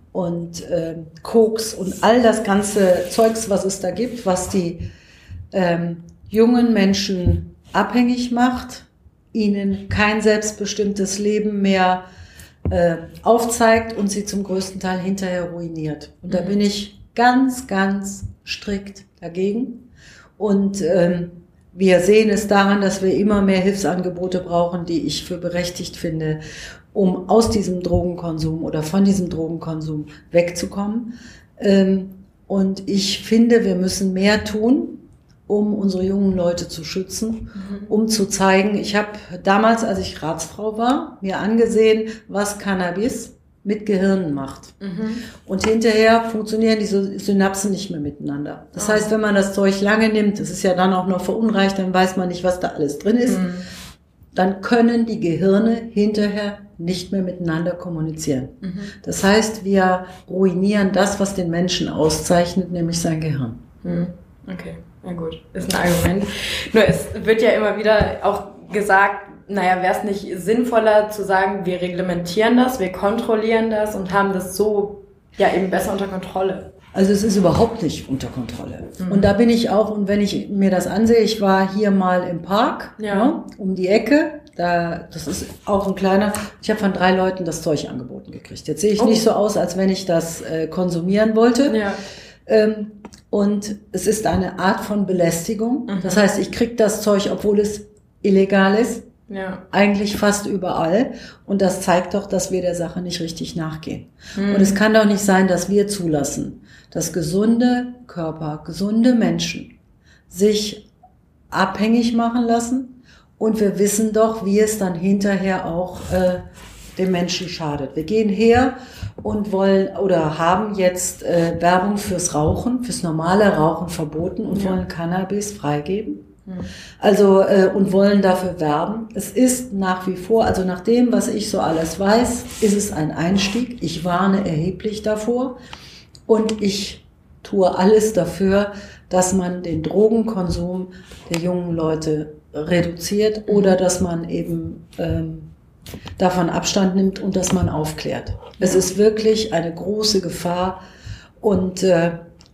und äh, Koks und all das ganze Zeugs, was es da gibt, was die ähm, jungen Menschen abhängig macht, ihnen kein selbstbestimmtes Leben mehr äh, aufzeigt und sie zum größten Teil hinterher ruiniert. Und da bin ich ganz, ganz strikt dagegen. Und ähm, wir sehen es daran, dass wir immer mehr Hilfsangebote brauchen, die ich für berechtigt finde, um aus diesem Drogenkonsum oder von diesem Drogenkonsum wegzukommen. Ähm, und ich finde, wir müssen mehr tun, um unsere jungen Leute zu schützen, mhm. um zu zeigen, ich habe damals, als ich Ratsfrau war, mir angesehen, was Cannabis mit Gehirnen macht. Mhm. Und hinterher funktionieren diese Synapsen nicht mehr miteinander. Das oh. heißt, wenn man das Zeug lange nimmt, das ist ja dann auch noch verunreicht, dann weiß man nicht, was da alles drin ist, mhm. dann können die Gehirne hinterher nicht mehr miteinander kommunizieren. Mhm. Das heißt, wir ruinieren das, was den Menschen auszeichnet, nämlich sein Gehirn. Mhm. Okay. Na gut, ist ein Argument. Nur es wird ja immer wieder auch gesagt, naja, wäre es nicht sinnvoller zu sagen, wir reglementieren das, wir kontrollieren das und haben das so ja eben besser unter Kontrolle? Also es ist überhaupt nicht unter Kontrolle. Mhm. Und da bin ich auch, und wenn ich mir das ansehe, ich war hier mal im Park, ja. Ja, um die Ecke, da, das ist auch ein kleiner, ich habe von drei Leuten das Zeug angeboten gekriegt. Jetzt sehe ich oh. nicht so aus, als wenn ich das äh, konsumieren wollte. Ja. Ähm, Und es ist eine Art von Belästigung. Mhm. Das heißt, ich kriege das Zeug, obwohl es illegal ist, ja. eigentlich fast überall. Und das zeigt doch, dass wir der Sache nicht richtig nachgehen. Mhm. Und es kann doch nicht sein, dass wir zulassen, dass gesunde Körper, gesunde Menschen sich abhängig machen lassen. Und wir wissen doch, wie es dann hinterher auch äh, dem Menschen schadet. Wir gehen her und wollen oder haben jetzt äh, Werbung fürs Rauchen, fürs normale Rauchen verboten und ja. wollen Cannabis freigeben. Mhm. Also äh, und wollen dafür werben. Es ist nach wie vor, also nach dem, was ich so alles weiß, ist es ein Einstieg. Ich warne erheblich davor und ich tue alles dafür, dass man den Drogenkonsum der jungen Leute reduziert mhm. oder dass man eben ähm, davon Abstand nimmt und dass man aufklärt. Es ist wirklich eine große Gefahr und äh,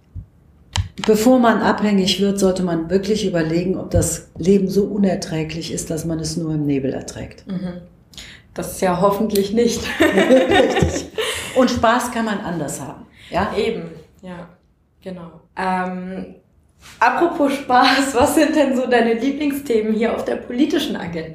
bevor man abhängig wird, sollte man wirklich überlegen, ob das Leben so unerträglich ist, dass man es nur im Nebel erträgt. Das ist ja hoffentlich nicht. Richtig. Und Spaß kann man anders haben. Ja? Eben, ja, genau. Ähm, apropos Spaß, was sind denn so deine Lieblingsthemen hier auf der politischen Agenda?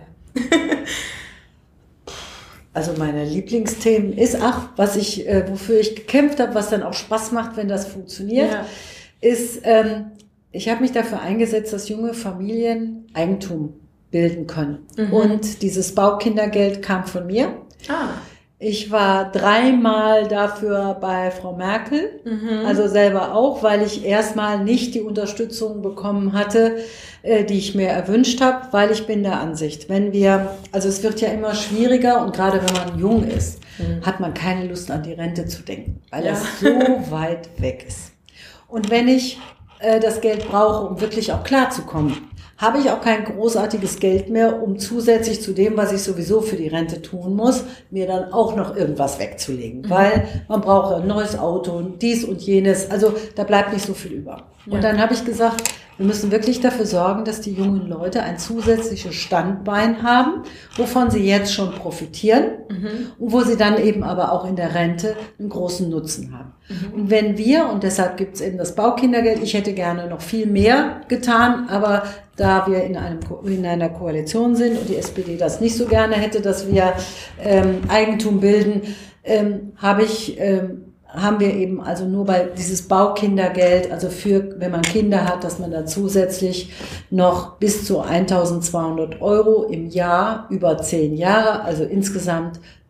Also meine Lieblingsthemen ist, ach, was ich, äh, wofür ich gekämpft habe, was dann auch Spaß macht, wenn das funktioniert, ja. ist, ähm, ich habe mich dafür eingesetzt, dass junge Familien Eigentum bilden können. Mhm. Und dieses Baukindergeld kam von mir. Ah. Ich war dreimal dafür bei Frau Merkel, mhm. also selber auch, weil ich erstmal nicht die Unterstützung bekommen hatte, äh, die ich mir erwünscht habe, weil ich bin der Ansicht, wenn wir, also es wird ja immer schwieriger und gerade wenn man jung ist, mhm. hat man keine Lust an die Rente zu denken, weil ja. es so weit weg ist. Und wenn ich äh, das Geld brauche, um wirklich auch klarzukommen, habe ich auch kein großartiges Geld mehr, um zusätzlich zu dem, was ich sowieso für die Rente tun muss, mir dann auch noch irgendwas wegzulegen. Mhm. Weil man braucht ein neues Auto und dies und jenes. Also da bleibt nicht so viel über. Ja. Und dann habe ich gesagt, wir müssen wirklich dafür sorgen, dass die jungen Leute ein zusätzliches Standbein haben, wovon sie jetzt schon profitieren mhm. und wo sie dann eben aber auch in der Rente einen großen Nutzen haben. Mhm. Und wenn wir, und deshalb gibt es eben das Baukindergeld, ich hätte gerne noch viel mehr getan, aber da wir in, einem, in einer Koalition sind und die S P D das nicht so gerne hätte, dass wir ähm, Eigentum bilden, ähm, habe ich... Ähm, haben wir eben also nur bei dieses Baukindergeld, also für, wenn man Kinder hat, dass man da zusätzlich noch bis zu eintausendzweihundert Euro im Jahr über zehn Jahre, also insgesamt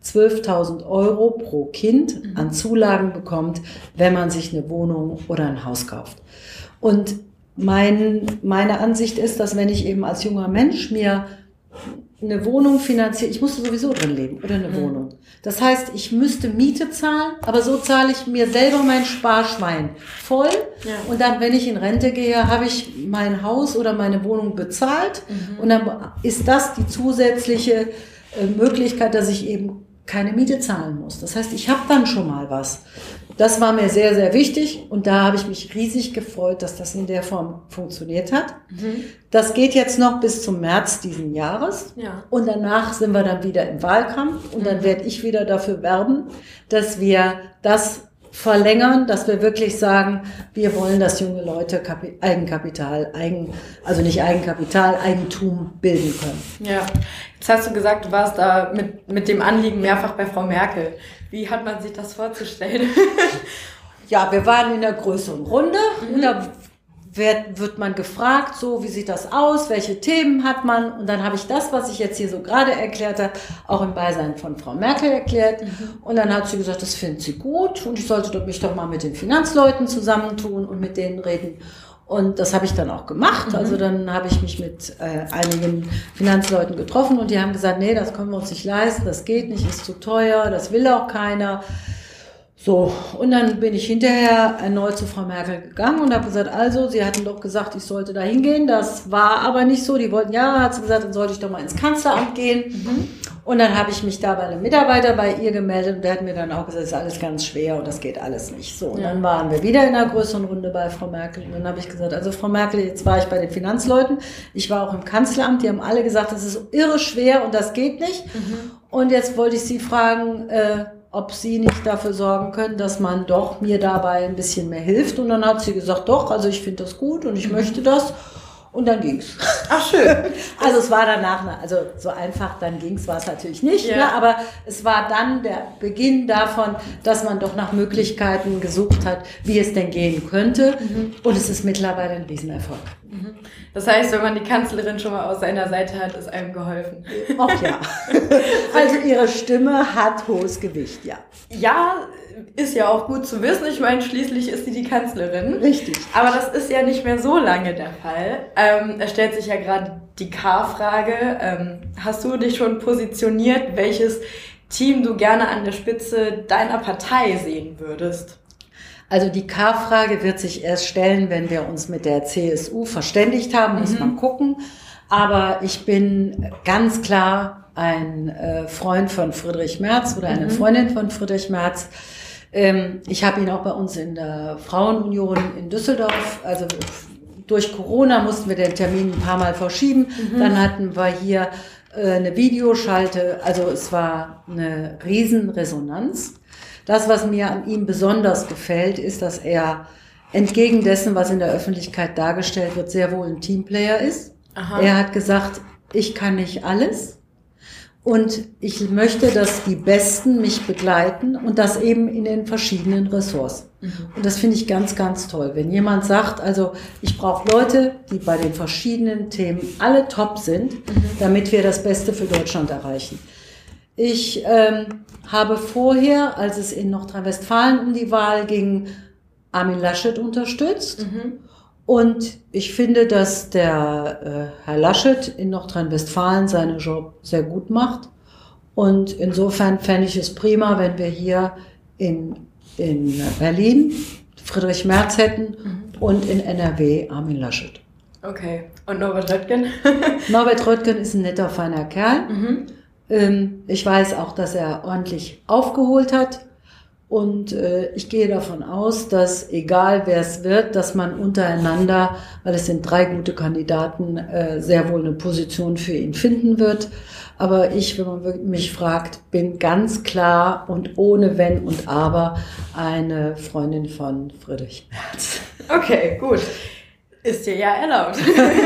zwölftausend Euro pro Kind an Zulagen bekommt, wenn man sich eine Wohnung oder ein Haus kauft. Und mein, meine Ansicht ist, dass wenn ich eben als junger Mensch mir eine Wohnung finanziere, ich musste sowieso drin leben oder eine mhm. Wohnung. Das heißt, ich müsste Miete zahlen, aber so zahle ich mir selber mein Sparschwein voll. Ja. Und dann, wenn ich in Rente gehe, habe ich mein Haus oder meine Wohnung bezahlt. Mhm. Und dann ist das die zusätzliche äh, Möglichkeit, dass ich eben keine Miete zahlen muss. Das heißt, ich habe dann schon mal was. Das war mir sehr, sehr wichtig und da habe ich mich riesig gefreut, dass das in der Form funktioniert hat. Mhm. Das geht jetzt noch bis zum März diesen Jahres ja. und danach sind wir dann wieder im Wahlkampf und dann werde ich wieder dafür werben, dass wir das verlängern, dass wir wirklich sagen, wir wollen, dass junge Leute Kapi- Eigenkapital, Eigen, also nicht Eigenkapital, Eigentum bilden können. Ja, jetzt hast du gesagt, du warst da mit, mit dem Anliegen mehrfach bei Frau Merkel. Wie hat man sich das vorzustellen? Ja, wir waren in einer größeren Runde. Mhm. Da wird, wird man gefragt, so, wie sieht das aus? Welche Themen hat man? Und dann habe ich das, was ich jetzt hier so gerade erklärt habe, auch im Beisein von Frau Merkel erklärt. Mhm. Und dann hat sie gesagt, das findet sie gut und ich sollte mich doch mal mit den Finanzleuten zusammentun und mit denen reden. Und das habe ich dann auch gemacht. Mhm. Also dann habe ich mich mit äh, einigen Finanzleuten getroffen und die haben gesagt, nee, das können wir uns nicht leisten, das geht nicht, ist zu teuer, das will auch keiner. So, und dann bin ich hinterher erneut zu Frau Merkel gegangen und habe gesagt, also, sie hatten doch gesagt, ich sollte da hingehen. Das war aber nicht so. Die wollten, ja, hat sie gesagt, dann sollte ich doch mal ins Kanzleramt gehen. Mhm. Und dann habe ich mich da bei einem Mitarbeiter bei ihr gemeldet und der hat mir dann auch gesagt, das ist alles ganz schwer und das geht alles nicht. So, und ja. dann waren wir wieder in einer größeren Runde bei Frau Merkel und dann habe ich gesagt, also Frau Merkel, jetzt war ich bei den Finanzleuten, ich war auch im Kanzleramt, die haben alle gesagt, das ist irre schwer und das geht nicht. Mhm. Und jetzt wollte ich Sie fragen, äh, ob Sie nicht dafür sorgen können, dass man doch mir dabei ein bisschen mehr hilft. Und dann hat sie gesagt, doch, also ich finde das gut und ich mhm. möchte das. Und dann ging's. Ach, schön. Also es war danach, also so einfach, dann ging's, war es natürlich nicht. Ja. Ne? Aber es war dann der Beginn davon, dass man doch nach Möglichkeiten gesucht hat, wie es denn gehen könnte. Mhm. Und es ist mittlerweile ein Riesenerfolg. Mhm. Das heißt, wenn man die Kanzlerin schon mal aus seiner Seite hat, ist einem geholfen. Ach ja. Also ihre Stimme hat hohes Gewicht, ja. Ja, ist ja auch gut zu wissen. Ich meine, schließlich ist sie die Kanzlerin. Richtig. Aber das ist ja nicht mehr so lange der Fall. Ähm, es stellt sich ja gerade die K-Frage. Ähm, hast du dich schon positioniert, welches Team du gerne an der Spitze deiner Partei sehen würdest? Also die K-Frage wird sich erst stellen, wenn wir uns mit der C S U verständigt haben, muss mhm. man gucken. Aber ich bin ganz klar ein äh, Freund von Friedrich Merz oder eine mhm. Freundin von Friedrich Merz. Ähm, ich habe ihn auch bei uns in der Frauenunion in Düsseldorf, also durch Corona mussten wir den Termin ein paar Mal verschieben. Mhm. Dann hatten wir hier äh, eine Videoschalte, also es war eine Riesenresonanz. Das, was mir an ihm besonders gefällt, ist, dass er entgegen dessen, was in der Öffentlichkeit dargestellt wird, sehr wohl ein Teamplayer ist. Aha. Er hat gesagt, ich kann nicht alles und ich möchte, dass die Besten mich begleiten und das eben in den verschiedenen Ressorts. Mhm. Und das finde ich ganz, ganz toll. Wenn jemand sagt, also ich brauche Leute, die bei den verschiedenen Themen alle top sind, mhm. damit wir das Beste für Deutschland erreichen. Ich ähm, habe vorher, als es in Nordrhein-Westfalen um die Wahl ging, Armin Laschet unterstützt. Mhm. Und ich finde, dass der äh, Herr Laschet in Nordrhein-Westfalen seinen Job sehr gut macht. Und insofern fände ich es prima, wenn wir hier in, in Berlin Friedrich Merz hätten mhm. und in N R W Armin Laschet. Okay. Und Norbert Röttgen? Norbert Röttgen ist ein netter, feiner Kerl. Mhm. Ich weiß auch, dass er ordentlich aufgeholt hat und äh, ich gehe davon aus, dass egal wer es wird, dass man untereinander, weil es sind drei gute Kandidaten, äh, sehr wohl eine Position für ihn finden wird. Aber ich, wenn man mich fragt, bin ganz klar und ohne Wenn und Aber eine Freundin von Friedrich Merz. Okay, gut. Ist dir ja erlaubt.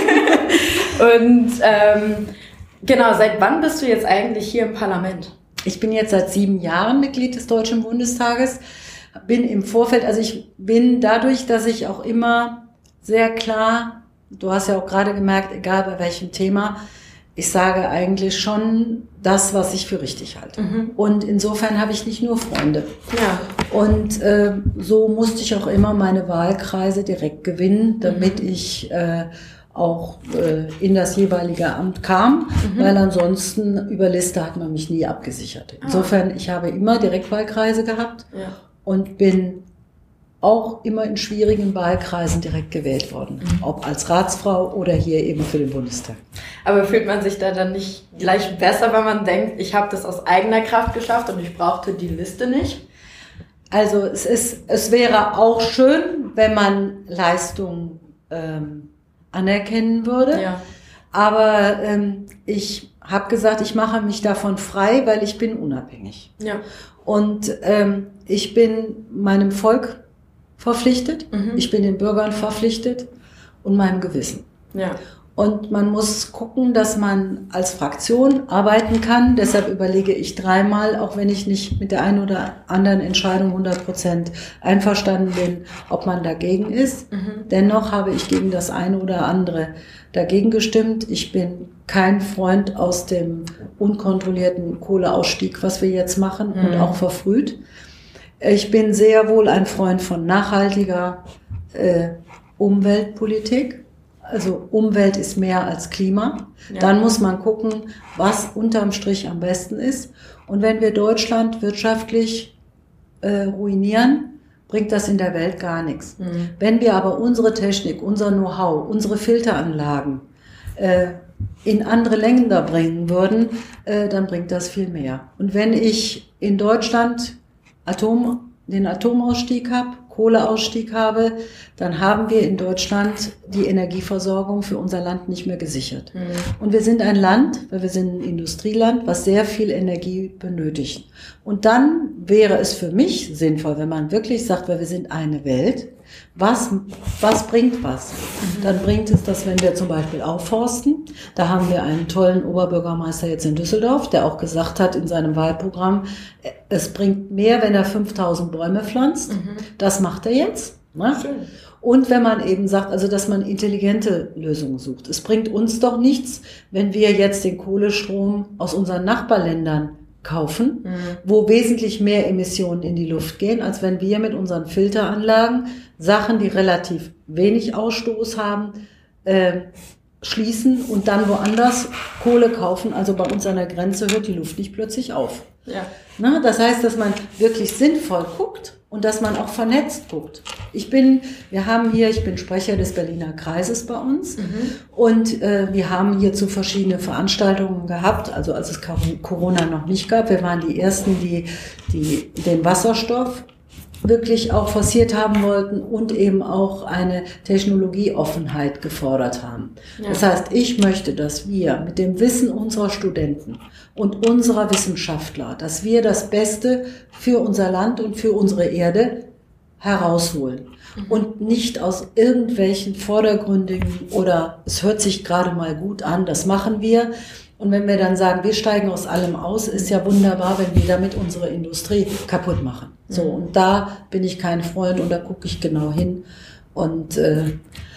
und ähm, Genau, seit wann bist du jetzt eigentlich hier im Parlament? Ich bin jetzt seit sieben Jahren Mitglied des Deutschen Bundestages, bin im Vorfeld, also ich bin dadurch, dass ich auch immer sehr klar, du hast ja auch gerade gemerkt, egal bei welchem Thema, ich sage eigentlich schon das, was ich für richtig halte. Mhm. Und insofern habe ich nicht nur Freunde. Ja. Und äh, so musste ich auch immer meine Wahlkreise direkt gewinnen, damit mhm. ich äh, auch äh, in das jeweilige Amt kam, mhm. weil ansonsten über Liste hat man mich nie abgesichert. Insofern, ich habe immer Direktwahlkreise gehabt ja. und bin auch immer in schwierigen Wahlkreisen direkt gewählt worden. Mhm. Ob als Ratsfrau oder hier eben für den Bundestag. Aber fühlt man sich da dann nicht gleich besser, wenn man denkt, ich habe das aus eigener Kraft geschafft und ich brauchte die Liste nicht? Also es ist, es wäre auch schön, wenn man Leistungen ähm, anerkennen würde. Ja. Aber ähm, ich habe gesagt, ich mache mich davon frei, weil ich bin unabhängig. Ja. Und ähm, ich bin meinem Volk verpflichtet, mhm. ich bin den Bürgern verpflichtet und meinem Gewissen. Ja. Und man muss gucken, dass man als Fraktion arbeiten kann. Deshalb überlege ich dreimal, auch wenn ich nicht mit der einen oder anderen Entscheidung hundert Prozent einverstanden bin, ob man dagegen ist. Mhm. Dennoch habe ich gegen das eine oder andere dagegen gestimmt. Ich bin kein Freund aus dem unkontrollierten Kohleausstieg, was wir jetzt machen, mhm. und auch verfrüht. Ich bin sehr wohl ein Freund von nachhaltiger äh, Umweltpolitik. Also Umwelt ist mehr als Klima. Ja. Dann muss man gucken, was unterm Strich am besten ist. Und wenn wir Deutschland wirtschaftlich äh, ruinieren, bringt das in der Welt gar nichts. Mhm. Wenn wir aber unsere Technik, unser Know-how, unsere Filteranlagen äh, in andere Länder bringen würden, äh, dann bringt das viel mehr. Und wenn ich in Deutschland Atom, den Atomausstieg habe, Kohleausstieg habe, dann haben wir in Deutschland die Energieversorgung für unser Land nicht mehr gesichert. Mhm. Und wir sind ein Land, weil wir sind ein Industrieland, was sehr viel Energie benötigt. Und dann wäre es für mich sinnvoll, wenn man wirklich sagt, weil wir sind eine Welt, was, was bringt was? Mhm. Dann bringt es das, wenn wir zum Beispiel aufforsten. Da haben wir einen tollen Oberbürgermeister jetzt in Düsseldorf, der auch gesagt hat in seinem Wahlprogramm, es bringt mehr, wenn er fünftausend Bäume pflanzt. Mhm. Das macht er jetzt. Ne? Schön. Und wenn man eben sagt, also dass man intelligente Lösungen sucht. Es bringt uns doch nichts, wenn wir jetzt den Kohlestrom aus unseren Nachbarländern kaufen, mhm. wo wesentlich mehr Emissionen in die Luft gehen, als wenn wir mit unseren Filteranlagen Sachen, die relativ wenig Ausstoß haben, äh, schließen und dann woanders Kohle kaufen. Also bei uns an der Grenze hört die Luft nicht plötzlich auf. Ja. Na, das heißt, dass man wirklich sinnvoll guckt und dass man auch vernetzt guckt. Ich bin, wir haben hier, ich bin Sprecher des Berliner Kreises bei uns, mhm. und äh, wir haben hierzu verschiedene Veranstaltungen gehabt, also als es Corona noch nicht gab. Wir waren die Ersten, die, die den Wasserstoff wirklich auch forciert haben wollten und eben auch eine Technologieoffenheit gefordert haben. Ja. Das heißt, ich möchte, dass wir mit dem Wissen unserer Studenten und unserer Wissenschaftler, dass wir das Beste für unser Land und für unsere Erde herausholen. Mhm. Und nicht aus irgendwelchen vordergründigen oder es hört sich gerade mal gut an, das machen wir. Und wenn wir dann sagen, wir steigen aus allem aus, ist ja wunderbar, wenn wir damit unsere Industrie kaputt machen. So, und da bin ich kein Freund und da gucke ich genau hin und äh,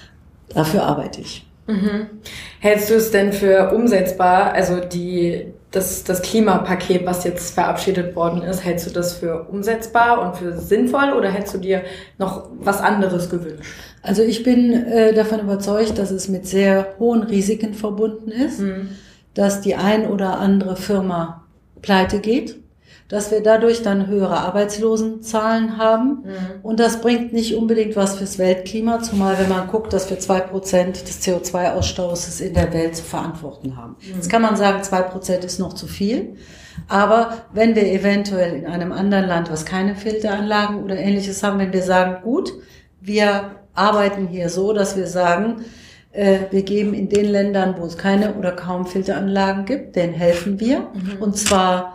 dafür arbeite ich. Mhm. Hältst du es denn für umsetzbar, also die, das, das Klimapaket, was jetzt verabschiedet worden ist, hältst du das für umsetzbar und für sinnvoll oder hättest du dir noch was anderes gewünscht? Also ich bin äh, davon überzeugt, dass es mit sehr hohen Risiken verbunden ist, mhm. dass die ein oder andere Firma pleite geht, dass wir dadurch dann höhere Arbeitslosenzahlen haben. Mhm. Und das bringt nicht unbedingt was fürs Weltklima, zumal wenn man guckt, dass wir zwei Prozent des C O zwei Ausstoßes in der Welt zu verantworten haben. Mhm. Jetzt kann man sagen, zwei Prozent ist noch zu viel. Aber wenn wir eventuell in einem anderen Land, was keine Filteranlagen oder Ähnliches haben, wenn wir sagen, gut, wir arbeiten hier so, dass wir sagen, äh, wir geben in den Ländern, wo es keine oder kaum Filteranlagen gibt, denen helfen wir. Mhm. Und zwar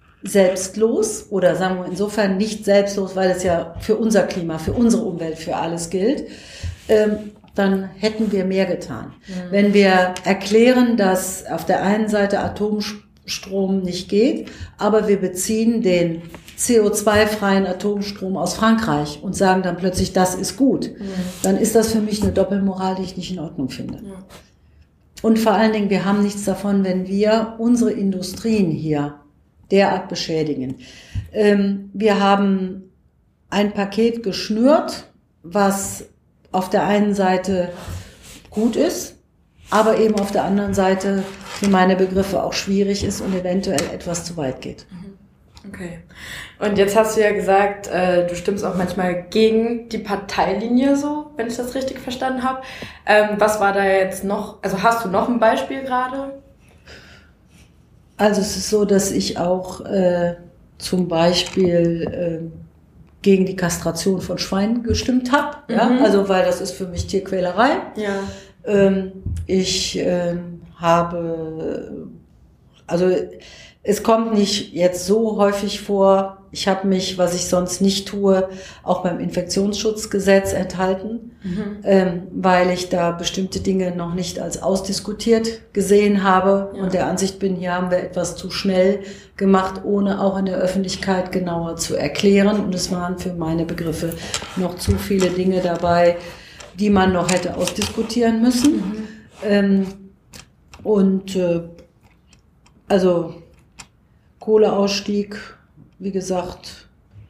selbstlos oder sagen wir insofern nicht selbstlos, weil es ja für unser Klima, für unsere Umwelt, für alles gilt, ähm, dann hätten wir mehr getan. Mhm. Wenn wir erklären, dass auf der einen Seite Atomstrom nicht geht, aber wir beziehen den C O zwei freien Atomstrom aus Frankreich und sagen dann plötzlich, das ist gut, mhm. dann ist das für mich eine Doppelmoral, die ich nicht in Ordnung finde. Ja. Und vor allen Dingen, wir haben nichts davon, wenn wir unsere Industrien hier derart beschädigen. Ähm, wir haben ein Paket geschnürt, was auf der einen Seite gut ist, aber eben auf der anderen Seite für meine Begriffe auch schwierig ist und eventuell etwas zu weit geht. Okay. Und jetzt hast du ja gesagt, äh, du stimmst auch manchmal gegen die Parteilinie so, wenn ich das richtig verstanden habe. Ähm, was war da jetzt noch, also hast du noch ein Beispiel gerade? Also es ist so, dass ich auch äh, zum Beispiel äh, gegen die Kastration von Schweinen gestimmt habe. Mhm. Ja? Also weil das ist für mich Tierquälerei. Ja. Ähm, ich äh, habe, also es kommt nicht jetzt so häufig vor. Ich habe mich, was ich sonst nicht tue, auch beim Infektionsschutzgesetz enthalten, mhm. ähm, weil ich da bestimmte Dinge noch nicht als ausdiskutiert gesehen habe ja. und der Ansicht bin, hier haben wir etwas zu schnell gemacht, ohne auch in der Öffentlichkeit genauer zu erklären. Und es waren für meine Begriffe noch zu viele Dinge dabei, die man noch hätte ausdiskutieren müssen. Mhm. Ähm, und äh, also Kohleausstieg, wie gesagt,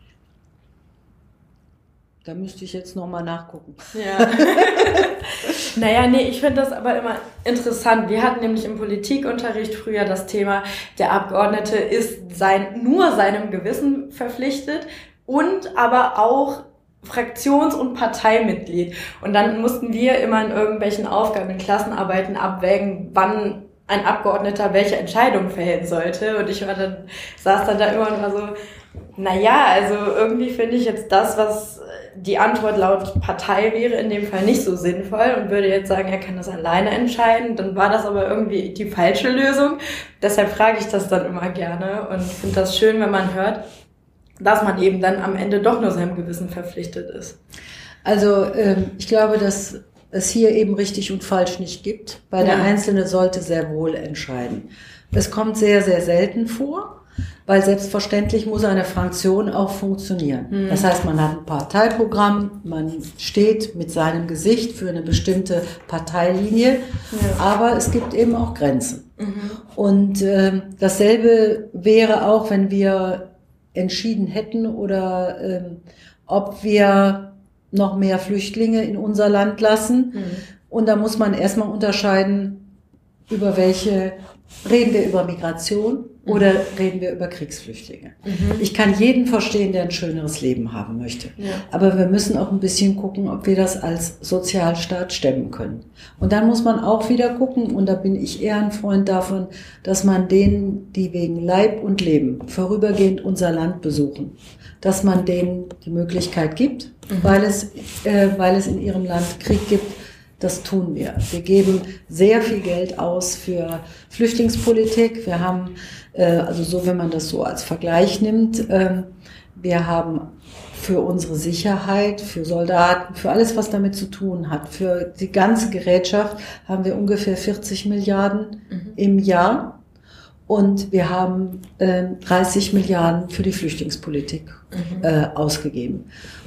da müsste ich jetzt nochmal nachgucken. Ja. Naja, nee, ich finde das aber immer interessant. Wir hatten nämlich im Politikunterricht früher das Thema, der Abgeordnete ist sein, nur seinem Gewissen verpflichtet und aber auch Fraktions- und Parteimitglied. Und dann mussten wir immer in irgendwelchen Aufgaben, in Klassenarbeiten abwägen, wann ein Abgeordneter welche Entscheidung verhältnen sollte. Und ich war dann, saß dann da immer und war so, naja, also irgendwie finde ich jetzt das, was die Antwort laut Partei wäre, in dem Fall nicht so sinnvoll und würde jetzt sagen, er kann das alleine entscheiden. Dann war das aber irgendwie die falsche Lösung. Deshalb frage ich das dann immer gerne und finde das schön, wenn man hört, dass man eben dann am Ende doch nur seinem Gewissen verpflichtet ist. Also ähm, ich glaube, dass es hier eben richtig und falsch nicht gibt, weil ja. der Einzelne sollte sehr wohl entscheiden. Es kommt sehr, sehr selten vor, weil selbstverständlich muss eine Fraktion auch funktionieren. Mhm. Das heißt, man hat ein Parteiprogramm, man steht mit seinem Gesicht für eine bestimmte Parteilinie, ja. aber es gibt eben auch Grenzen. Mhm. Und äh, dasselbe wäre auch, wenn wir entschieden hätten oder äh, ob wir noch mehr Flüchtlinge in unser Land lassen. Mhm. Und da muss man erstmal unterscheiden, über welche, reden wir über Migration mhm. oder reden wir über Kriegsflüchtlinge. Mhm. Ich kann jeden verstehen, der ein schöneres Leben haben möchte. Ja. Aber wir müssen auch ein bisschen gucken, ob wir das als Sozialstaat stemmen können. Und dann muss man auch wieder gucken, und da bin ich eher ein Freund davon, dass man denen, die wegen Leib und Leben vorübergehend unser Land besuchen, dass man denen die Möglichkeit gibt, mhm. weil es, äh, weil es in ihrem Land Krieg gibt. Das tun wir. Wir geben sehr viel Geld aus für Flüchtlingspolitik. Wir haben, äh, also so, wenn man das so als Vergleich nimmt, äh, wir haben für unsere Sicherheit, für Soldaten, für alles, was damit zu tun hat, für die ganze Gerätschaft haben wir ungefähr vierzig Milliarden mhm. im Jahr. Und wir haben äh, dreißig Milliarden für die Flüchtlingspolitik mhm. äh, ausgegeben.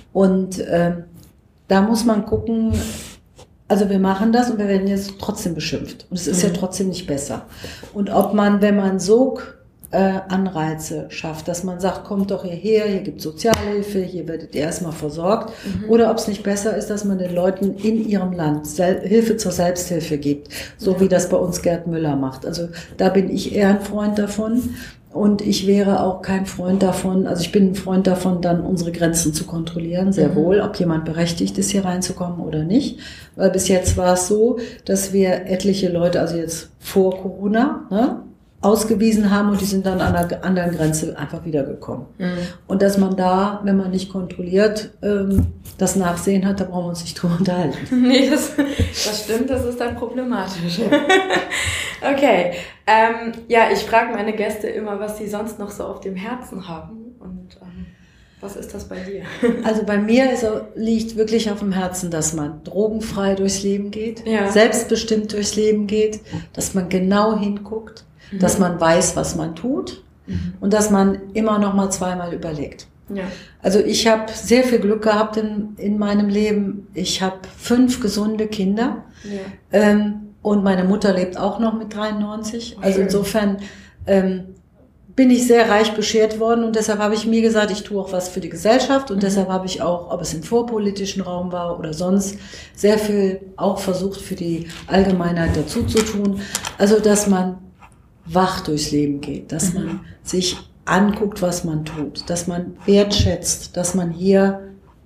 Und äh, da muss man gucken, also wir machen das und wir werden jetzt trotzdem beschimpft. Und es ist mhm. ja trotzdem nicht besser. Und ob man, wenn man so äh, Anreize schafft, dass man sagt, kommt doch hierher, hier gibt Sozialhilfe, hier werdet ihr erstmal versorgt. Mhm. Oder ob es nicht besser ist, dass man den Leuten in ihrem Land Sel- Hilfe zur Selbsthilfe gibt. So ja. wie das bei uns Gerd Müller macht. Also da bin ich eher ein Freund davon. Und ich wäre auch kein Freund davon, also ich bin ein Freund davon, dann unsere Grenzen zu kontrollieren, sehr mhm. wohl, ob jemand berechtigt ist, hier reinzukommen oder nicht. Weil bis jetzt war es so, dass wir etliche Leute, also jetzt vor Corona, ne, ausgewiesen haben und die sind dann an einer anderen Grenze einfach wiedergekommen. Mhm. Und dass man da, wenn man nicht kontrolliert, ähm, das Nachsehen hat, da brauchen wir uns nicht drüber unterhalten. Nee, das, das stimmt, das ist dann problematisch. Okay, ähm, ja, ich frage meine Gäste immer, was sie sonst noch so auf dem Herzen haben und ähm, was ist das bei dir? Also bei mir ist, liegt wirklich auf dem Herzen, dass man drogenfrei durchs Leben geht, ja. selbstbestimmt durchs Leben geht, dass man genau hinguckt, mhm. dass man weiß, was man tut mhm. und dass man immer noch mal zweimal überlegt. Ja. Also ich habe sehr viel Glück gehabt in, in meinem Leben. Ich habe fünf gesunde Kinder. Ja. Ähm, Und meine Mutter lebt auch noch mit dreiundneunzig. Oh, also schön. insofern ähm, bin ich sehr reich beschert worden und deshalb habe ich mir gesagt, ich tue auch was für die Gesellschaft und mhm. deshalb habe ich auch, ob es im vorpolitischen Raum war oder sonst, sehr viel auch versucht für die Allgemeinheit dazu zu tun. Also, dass man wach durchs Leben geht, dass mhm. man sich anguckt, was man tut, dass man wertschätzt, dass man hier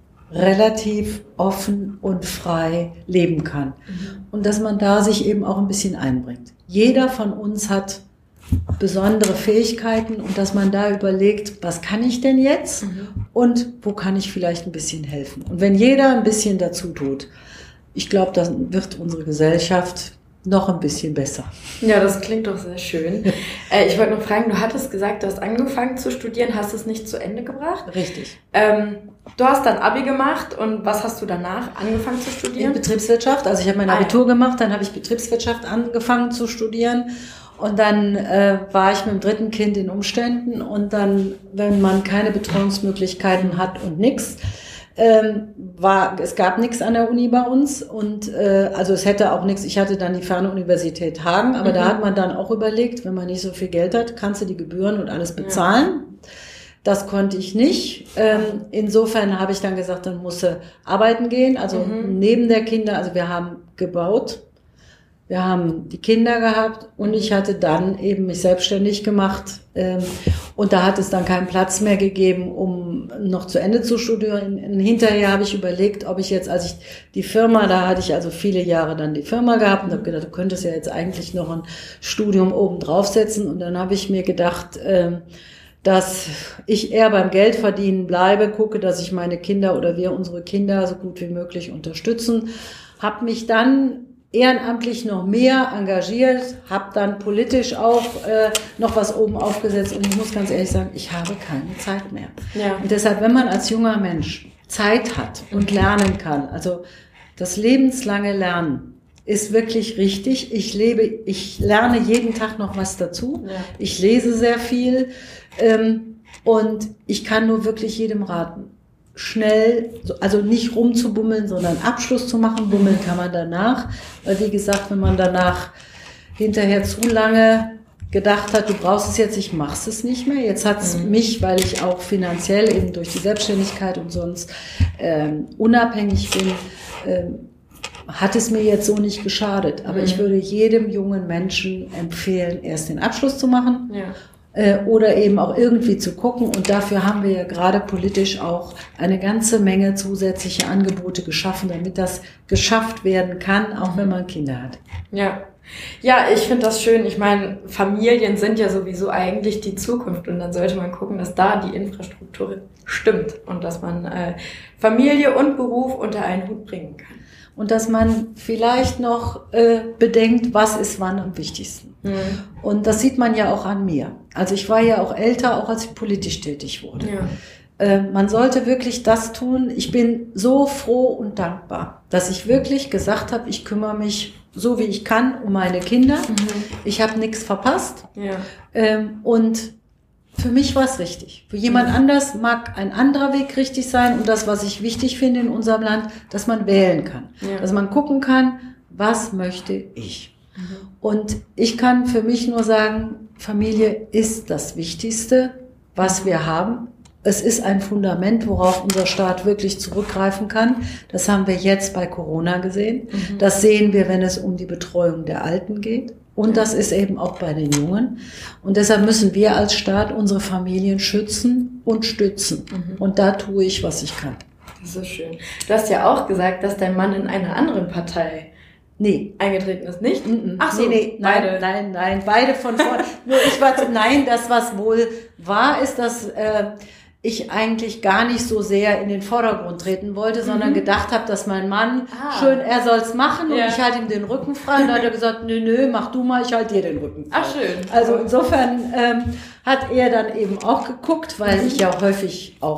relativ offen und frei leben kann mhm. und dass man da sich eben auch ein bisschen einbringt. Jeder von uns hat besondere Fähigkeiten und dass man da überlegt, was kann ich denn jetzt mhm. und wo kann ich vielleicht ein bisschen helfen. Und wenn jeder ein bisschen dazu tut, ich glaube, dann wird unsere Gesellschaft noch ein bisschen besser. Ja, das klingt doch sehr schön. äh, ich wollte noch fragen, du hattest gesagt, du hast angefangen zu studieren, hast es nicht zu Ende gebracht? Richtig. Ähm, du hast dann Abi gemacht und was hast du danach angefangen zu studieren? In Betriebswirtschaft. Also ich habe mein Abitur ah, ja. gemacht, dann habe ich Betriebswirtschaft angefangen zu studieren. Und dann äh, war ich mit dem dritten Kind in Umständen und dann, wenn man keine Betreuungsmöglichkeiten hat und nichts, ähm, war, es gab nichts an der Uni bei uns und äh, also es hätte auch nichts, ich hatte dann die Fernuniversität Hagen, aber mhm. da hat man dann auch überlegt, wenn man nicht so viel Geld hat, kannst du die Gebühren und alles bezahlen. Ja. Das konnte ich nicht. Ähm, insofern habe ich dann gesagt, dann muss sie arbeiten gehen, also mhm. neben der Kinder, also wir haben gebaut. Wir haben die Kinder gehabt und ich hatte dann eben mich selbstständig gemacht ähm, und da hat es dann keinen Platz mehr gegeben, um noch zu Ende zu studieren. Hinterher habe ich überlegt, ob ich jetzt, als ich die Firma, da hatte ich also viele Jahre dann die Firma gehabt und habe gedacht, du könntest ja jetzt eigentlich noch ein Studium oben draufsetzen und dann habe ich mir gedacht, ähm, dass ich eher beim Geldverdienen bleibe, gucke, dass ich meine Kinder oder wir unsere Kinder so gut wie möglich unterstützen, habe mich dann ehrenamtlich noch mehr engagiert, habe dann politisch auch äh, noch was oben aufgesetzt und ich muss ganz ehrlich sagen, ich habe keine Zeit mehr. Ja. Und deshalb, wenn man als junger Mensch Zeit hat und lernen kann, also das lebenslange Lernen ist wirklich richtig. Ich lebe, ich lerne jeden Tag noch was dazu. Ja. Ich lese sehr viel ähm, und ich kann nur wirklich jedem raten, schnell, also nicht rumzubummeln, sondern Abschluss zu machen. Bummeln kann man danach, weil wie gesagt, wenn man danach hinterher zu lange gedacht hat, du brauchst es jetzt, ich mach's es nicht mehr. Jetzt hat's mhm. mich, weil ich auch finanziell eben durch die Selbstständigkeit und sonst ähm, unabhängig bin, ähm, hat es mir jetzt so nicht geschadet. Aber mhm. ich würde jedem jungen Menschen empfehlen, erst den Abschluss zu machen. Ja. Oder eben auch irgendwie zu gucken. Und dafür haben wir ja gerade politisch auch eine ganze Menge zusätzliche Angebote geschaffen, damit das geschafft werden kann, auch wenn man Kinder hat. Ja, ja, ich finde das schön. Ich meine, Familien sind ja sowieso eigentlich die Zukunft. Und dann sollte man gucken, dass da die Infrastruktur stimmt und dass man äh, Familie und Beruf unter einen Hut bringen kann. Und dass man vielleicht noch äh, bedenkt, was ist wann am wichtigsten. Mhm. Und das sieht man ja auch an mir. Also ich war ja auch älter, auch als ich politisch tätig wurde. Ja. Äh, man sollte wirklich das tun. Ich bin so froh und dankbar, dass ich wirklich gesagt habe, ich kümmere mich so wie ich kann um meine Kinder. Mhm. Ich habe nichts verpasst. Ja. Ähm, und für mich war es richtig. Für jemand mhm. anders mag ein anderer Weg richtig sein. Und das, was ich wichtig finde in unserem Land, dass man wählen kann. Ja. Dass man gucken kann, was möchte ich. Mhm. Und ich kann für mich nur sagen, Familie ist das Wichtigste, was wir haben. Es ist ein Fundament, worauf unser Staat wirklich zurückgreifen kann. Das haben wir jetzt bei Corona gesehen. Mhm. Das sehen wir, wenn es um die Betreuung der Alten geht. Und das ist eben auch bei den Jungen. Und deshalb müssen wir als Staat unsere Familien schützen und stützen. Mhm. Und da tue ich, was ich kann. Das ist schön. Du hast ja auch gesagt, dass dein Mann in einer anderen Partei nee. eingetreten ist, nicht? Mm-mm. Ach so, nee, nee, beide. Nein, nein, nein, beide von vorne. Nur ich war, nein, das, was wohl wahr ist, dass äh, ich eigentlich gar nicht so sehr in den Vordergrund treten wollte, sondern mhm. gedacht habe, dass mein Mann ah. schön, er soll's machen und ja. ich halte ihm den Rücken frei. Und dann hat er gesagt, nö, nö, mach du mal, ich halte dir den Rücken frei. Ach, schön. Also insofern ähm, hat er dann eben auch geguckt, weil ich ja häufig auch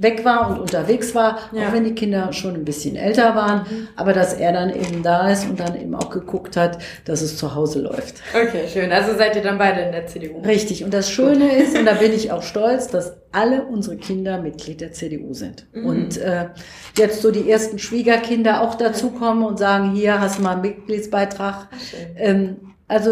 weg war und unterwegs war, ja. auch wenn die Kinder schon ein bisschen älter waren, mhm. aber dass er dann eben da ist und dann eben auch geguckt hat, dass es zu Hause läuft. Okay, schön. Also seid ihr dann beide in der C D U? Richtig. Und das Schöne Gut. ist, und da bin ich auch stolz, dass alle unsere Kinder Mitglied der C D U sind. Mhm. Und äh, jetzt so die ersten Schwiegerkinder auch dazukommen und sagen, hier hast du mal einen Mitgliedsbeitrag. Ähm, also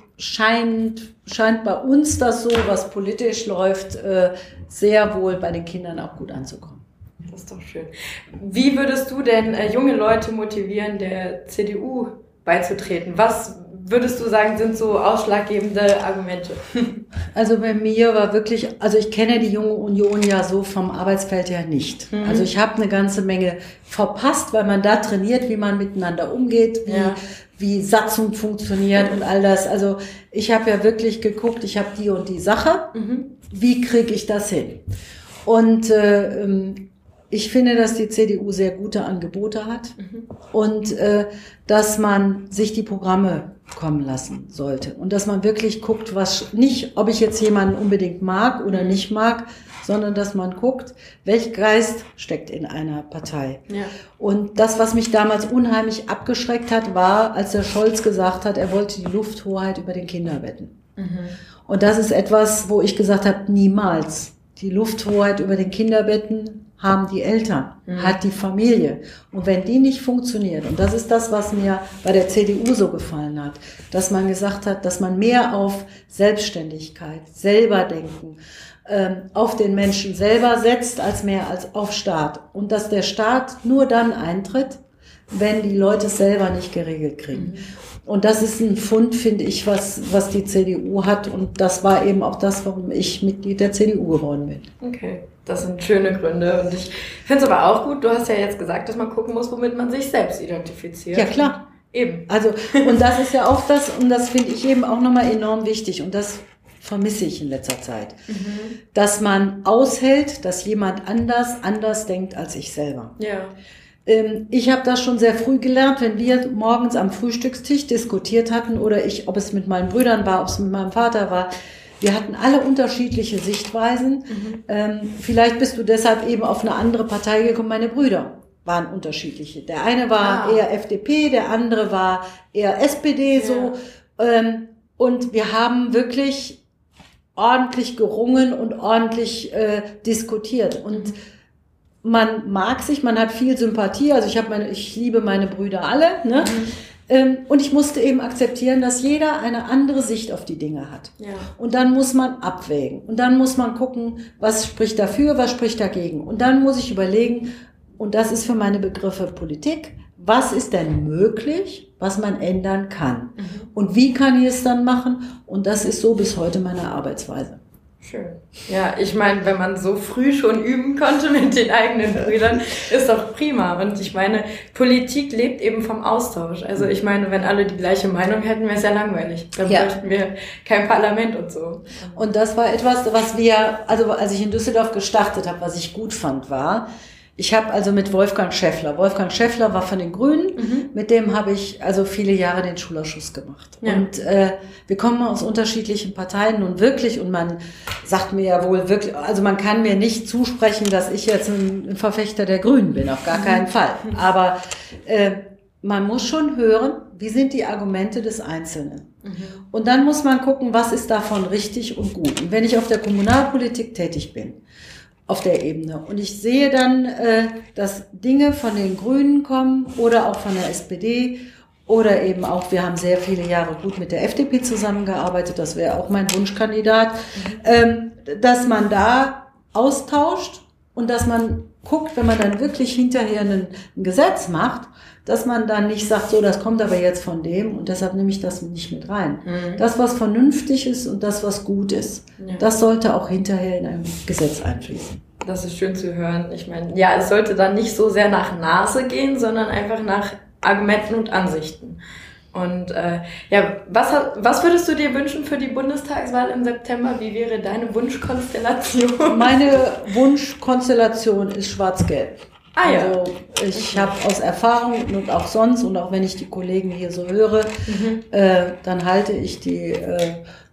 scheint, scheint bei uns das so, was politisch läuft, äh, sehr wohl bei den Kindern auch gut anzukommen. Das ist doch schön. Wie würdest du denn äh, junge Leute motivieren, der C D U beizutreten? Was würdest du sagen, sind so ausschlaggebende Argumente? Also bei mir war wirklich, also ich kenne die Junge Union ja so vom Arbeitsfeld her nicht. Mhm. Also ich habe eine ganze Menge verpasst, weil man da trainiert, wie man miteinander umgeht, wie, ja. wie Satzung funktioniert und all das. Also ich habe ja wirklich geguckt, ich habe die und die Sache, mhm. wie kriege ich das hin? Und äh, ich finde, dass die C D U sehr gute Angebote hat mhm. und äh, dass man sich die Programme kommen lassen sollte und dass man wirklich guckt, was nicht, ob ich jetzt jemanden unbedingt mag oder nicht mag, sondern dass man guckt, welch Geist steckt in einer Partei. Ja. Und das, was mich damals unheimlich abgeschreckt hat, war, als der Scholz gesagt hat, er wollte die Lufthoheit über den Kinderbetten. Mhm. Und das ist etwas, wo ich gesagt habe, niemals. Die Lufthoheit über den Kinderbetten haben die Eltern, mhm. hat die Familie. Und wenn die nicht funktioniert, und das ist das, was mir bei der C D U so gefallen hat, dass man gesagt hat, dass man mehr auf Selbstständigkeit, selber denken, ähm, auf den Menschen selber setzt, als mehr als auf Staat. Und dass der Staat nur dann eintritt, wenn die Leute es selber nicht geregelt kriegen. Mhm. Und das ist ein Fund, finde ich, was, was die C D U hat. Und das war eben auch das, warum ich Mitglied der C D U geworden bin. Okay, das sind schöne Gründe. Und ich finde es aber auch gut, du hast ja jetzt gesagt, dass man gucken muss, womit man sich selbst identifiziert. Ja, klar. Eben. Also, und das ist ja auch das, und das finde ich eben auch nochmal enorm wichtig. Und das vermisse ich in letzter Zeit. Mhm. Dass man aushält, dass jemand anders, anders denkt als ich selber. Ja. Ich habe das schon sehr früh gelernt, wenn wir morgens am Frühstückstisch diskutiert hatten oder ich, ob es mit meinen Brüdern war, ob es mit meinem Vater war. Wir hatten alle unterschiedliche Sichtweisen. Mhm. Ähm, vielleicht bist du deshalb eben auf eine andere Partei gekommen. Meine Brüder waren unterschiedliche. Der eine war ah. eher F D P, der andere war eher S P D, so. Ja. Ähm, und wir haben wirklich ordentlich gerungen und ordentlich äh, diskutiert. Und mhm. man mag sich, man hat viel Sympathie, also ich habe meine, ich liebe meine Brüder alle, ne? Mhm. Ähm, und ich musste eben akzeptieren, dass jeder eine andere Sicht auf die Dinge hat. Ja. Und dann muss man abwägen und dann muss man gucken, was spricht dafür, was spricht dagegen. Und dann muss ich überlegen, und das ist für meine Begriffe Politik, was ist denn möglich, was man ändern kann? Mhm. Und wie kann ich es dann machen? Und das ist so bis heute meine Arbeitsweise. Schön. Ja, ich meine, wenn man so früh schon üben konnte mit den eigenen Brüdern, ist doch prima. Und ich meine, Politik lebt eben vom Austausch. Also ich meine, wenn alle die gleiche Meinung hätten, wäre es ja langweilig. Dann ja. bräuchten wir kein Parlament und so. Und das war etwas, was wir, also als ich in Düsseldorf gestartet habe, was ich gut fand, war, ich habe also mit Wolfgang Schäffler, Wolfgang Schäffler war von den Grünen, mhm. mit dem habe ich also viele Jahre den Schulausschuss gemacht. Ja. Und äh, wir kommen aus unterschiedlichen Parteien nun wirklich, und man sagt mir ja wohl wirklich, also man kann mir nicht zusprechen, dass ich jetzt ein, ein Verfechter der Grünen bin, auf gar keinen Fall. Aber äh, man muss schon hören, wie sind die Argumente des Einzelnen. Mhm. Und dann muss man gucken, was ist davon richtig und gut. Und wenn ich auf der Kommunalpolitik tätig bin, auf der Ebene. Und ich sehe dann, äh, dass Dinge von den Grünen kommen oder auch von der S P D oder eben auch, wir haben sehr viele Jahre gut mit der F D P zusammengearbeitet, das wäre auch mein Wunschkandidat, mhm. ähm, dass man da austauscht und dass man guckt, wenn man dann wirklich hinterher ein, ein Gesetz macht, dass man dann nicht sagt, so, das kommt aber jetzt von dem und deshalb nehme ich das nicht mit rein. Mhm. Das, was vernünftig ist und das, was gut ist, ja. das sollte auch hinterher in einem Gesetz einfließen. Das ist schön zu hören. Ich meine, ja, es sollte dann nicht so sehr nach Nase gehen, sondern einfach nach Argumenten und Ansichten. Und äh, ja, was, was würdest du dir wünschen für die Bundestagswahl im September? Wie wäre deine Wunschkonstellation? Meine Wunschkonstellation ist schwarz-gelb. Ah, ja. Also ich habe aus Erfahrung und auch sonst, und auch wenn ich die Kollegen hier so höre, mhm. äh, dann halte ich die äh,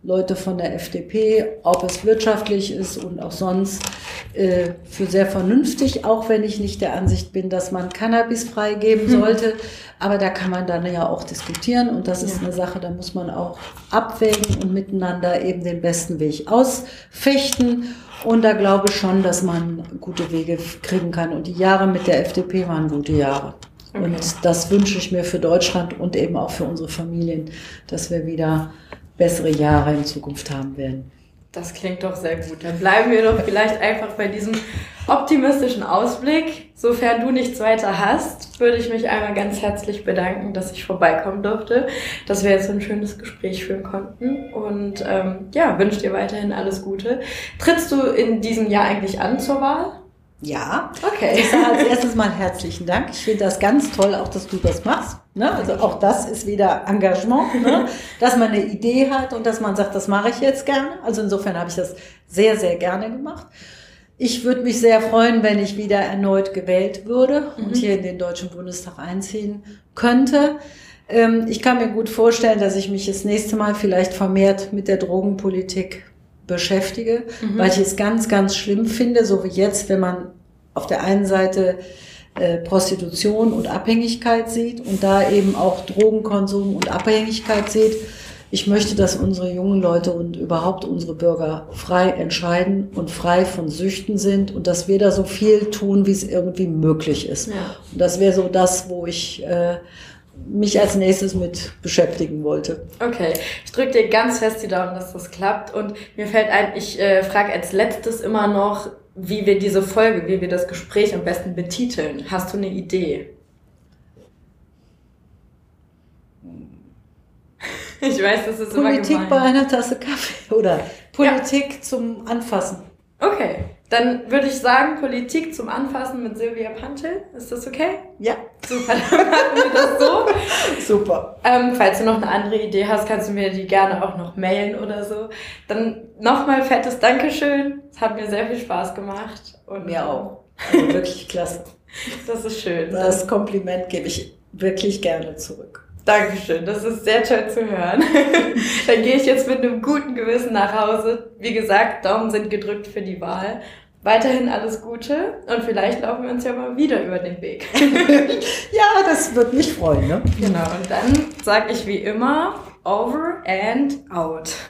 Leute von der F D P, ob es wirtschaftlich ist und auch sonst, äh, für sehr vernünftig, auch wenn ich nicht der Ansicht bin, dass man Cannabis freigeben sollte. Aber da kann man dann ja auch diskutieren und das ist eine Sache, da muss man auch abwägen und miteinander eben den besten Weg ausfechten. Und da glaube ich schon, dass man gute Wege kriegen kann. Und die Jahre mit der F D P waren gute Jahre. Okay. Und das wünsche ich mir für Deutschland und eben auch für unsere Familien, dass wir wieder bessere Jahre in Zukunft haben werden. Das klingt doch sehr gut. Dann bleiben wir doch vielleicht einfach bei diesem optimistischen Ausblick. Sofern du nichts weiter hast, würde ich mich einmal ganz herzlich bedanken, dass ich vorbeikommen durfte, dass wir jetzt so ein schönes Gespräch führen konnten und ähm, ja, wünsche dir weiterhin alles Gute. Trittst du in diesem Jahr eigentlich an zur Wahl? Ja, okay. Ich sage als erstes mal herzlichen Dank. Ich finde das ganz toll, auch dass du das machst. Ne? Also auch das ist wieder Engagement, ne? Dass man eine Idee hat und dass man sagt, das mache ich jetzt gerne. Also insofern habe ich das sehr, sehr gerne gemacht. Ich würde mich sehr freuen, wenn ich wieder erneut gewählt würde und mhm. hier in den Deutschen Bundestag einziehen könnte. Ähm, ich kann mir gut vorstellen, dass ich mich das nächste Mal vielleicht vermehrt mit der Drogenpolitik beschäftige, mhm. weil ich es ganz, ganz schlimm finde, so wie jetzt, wenn man auf der einen Seite äh, Prostitution und Abhängigkeit sieht und da eben auch Drogenkonsum und Abhängigkeit sieht. Ich möchte, dass unsere jungen Leute und überhaupt unsere Bürger frei entscheiden und frei von Süchten sind und dass wir da so viel tun, wie es irgendwie möglich ist. Ja. Und das wäre so das, wo ich äh, mich als nächstes mit beschäftigen wollte. Okay, ich drücke dir ganz fest die Daumen, dass das klappt und mir fällt ein, ich äh, frage als letztes immer noch, wie wir diese Folge, wie wir das Gespräch am besten betiteln. Hast du eine Idee? Ich weiß, das ist immer gemein. Politik bei einer Tasse Kaffee oder Politik ja. zum Anfassen. Okay, dann würde ich sagen, Politik zum Anfassen mit Silvia Pantel. Ist das okay? Ja. Super, dann machen wir das so. Super. Ähm, falls du noch eine andere Idee hast, kannst du mir die gerne auch noch mailen oder so. Dann nochmal fettes Dankeschön. Es hat mir sehr viel Spaß gemacht. Und mir auch. Also wirklich klasse. Das ist schön. Das Kompliment gebe ich wirklich gerne zurück. Dankeschön, das ist sehr toll zu hören. Dann gehe ich jetzt mit einem guten Gewissen nach Hause. Wie gesagt, Daumen sind gedrückt für die Wahl. Weiterhin alles Gute und vielleicht laufen wir uns ja mal wieder über den Weg. Ja, das würde mich freuen, ne? Genau, und dann sage ich wie immer, over and out.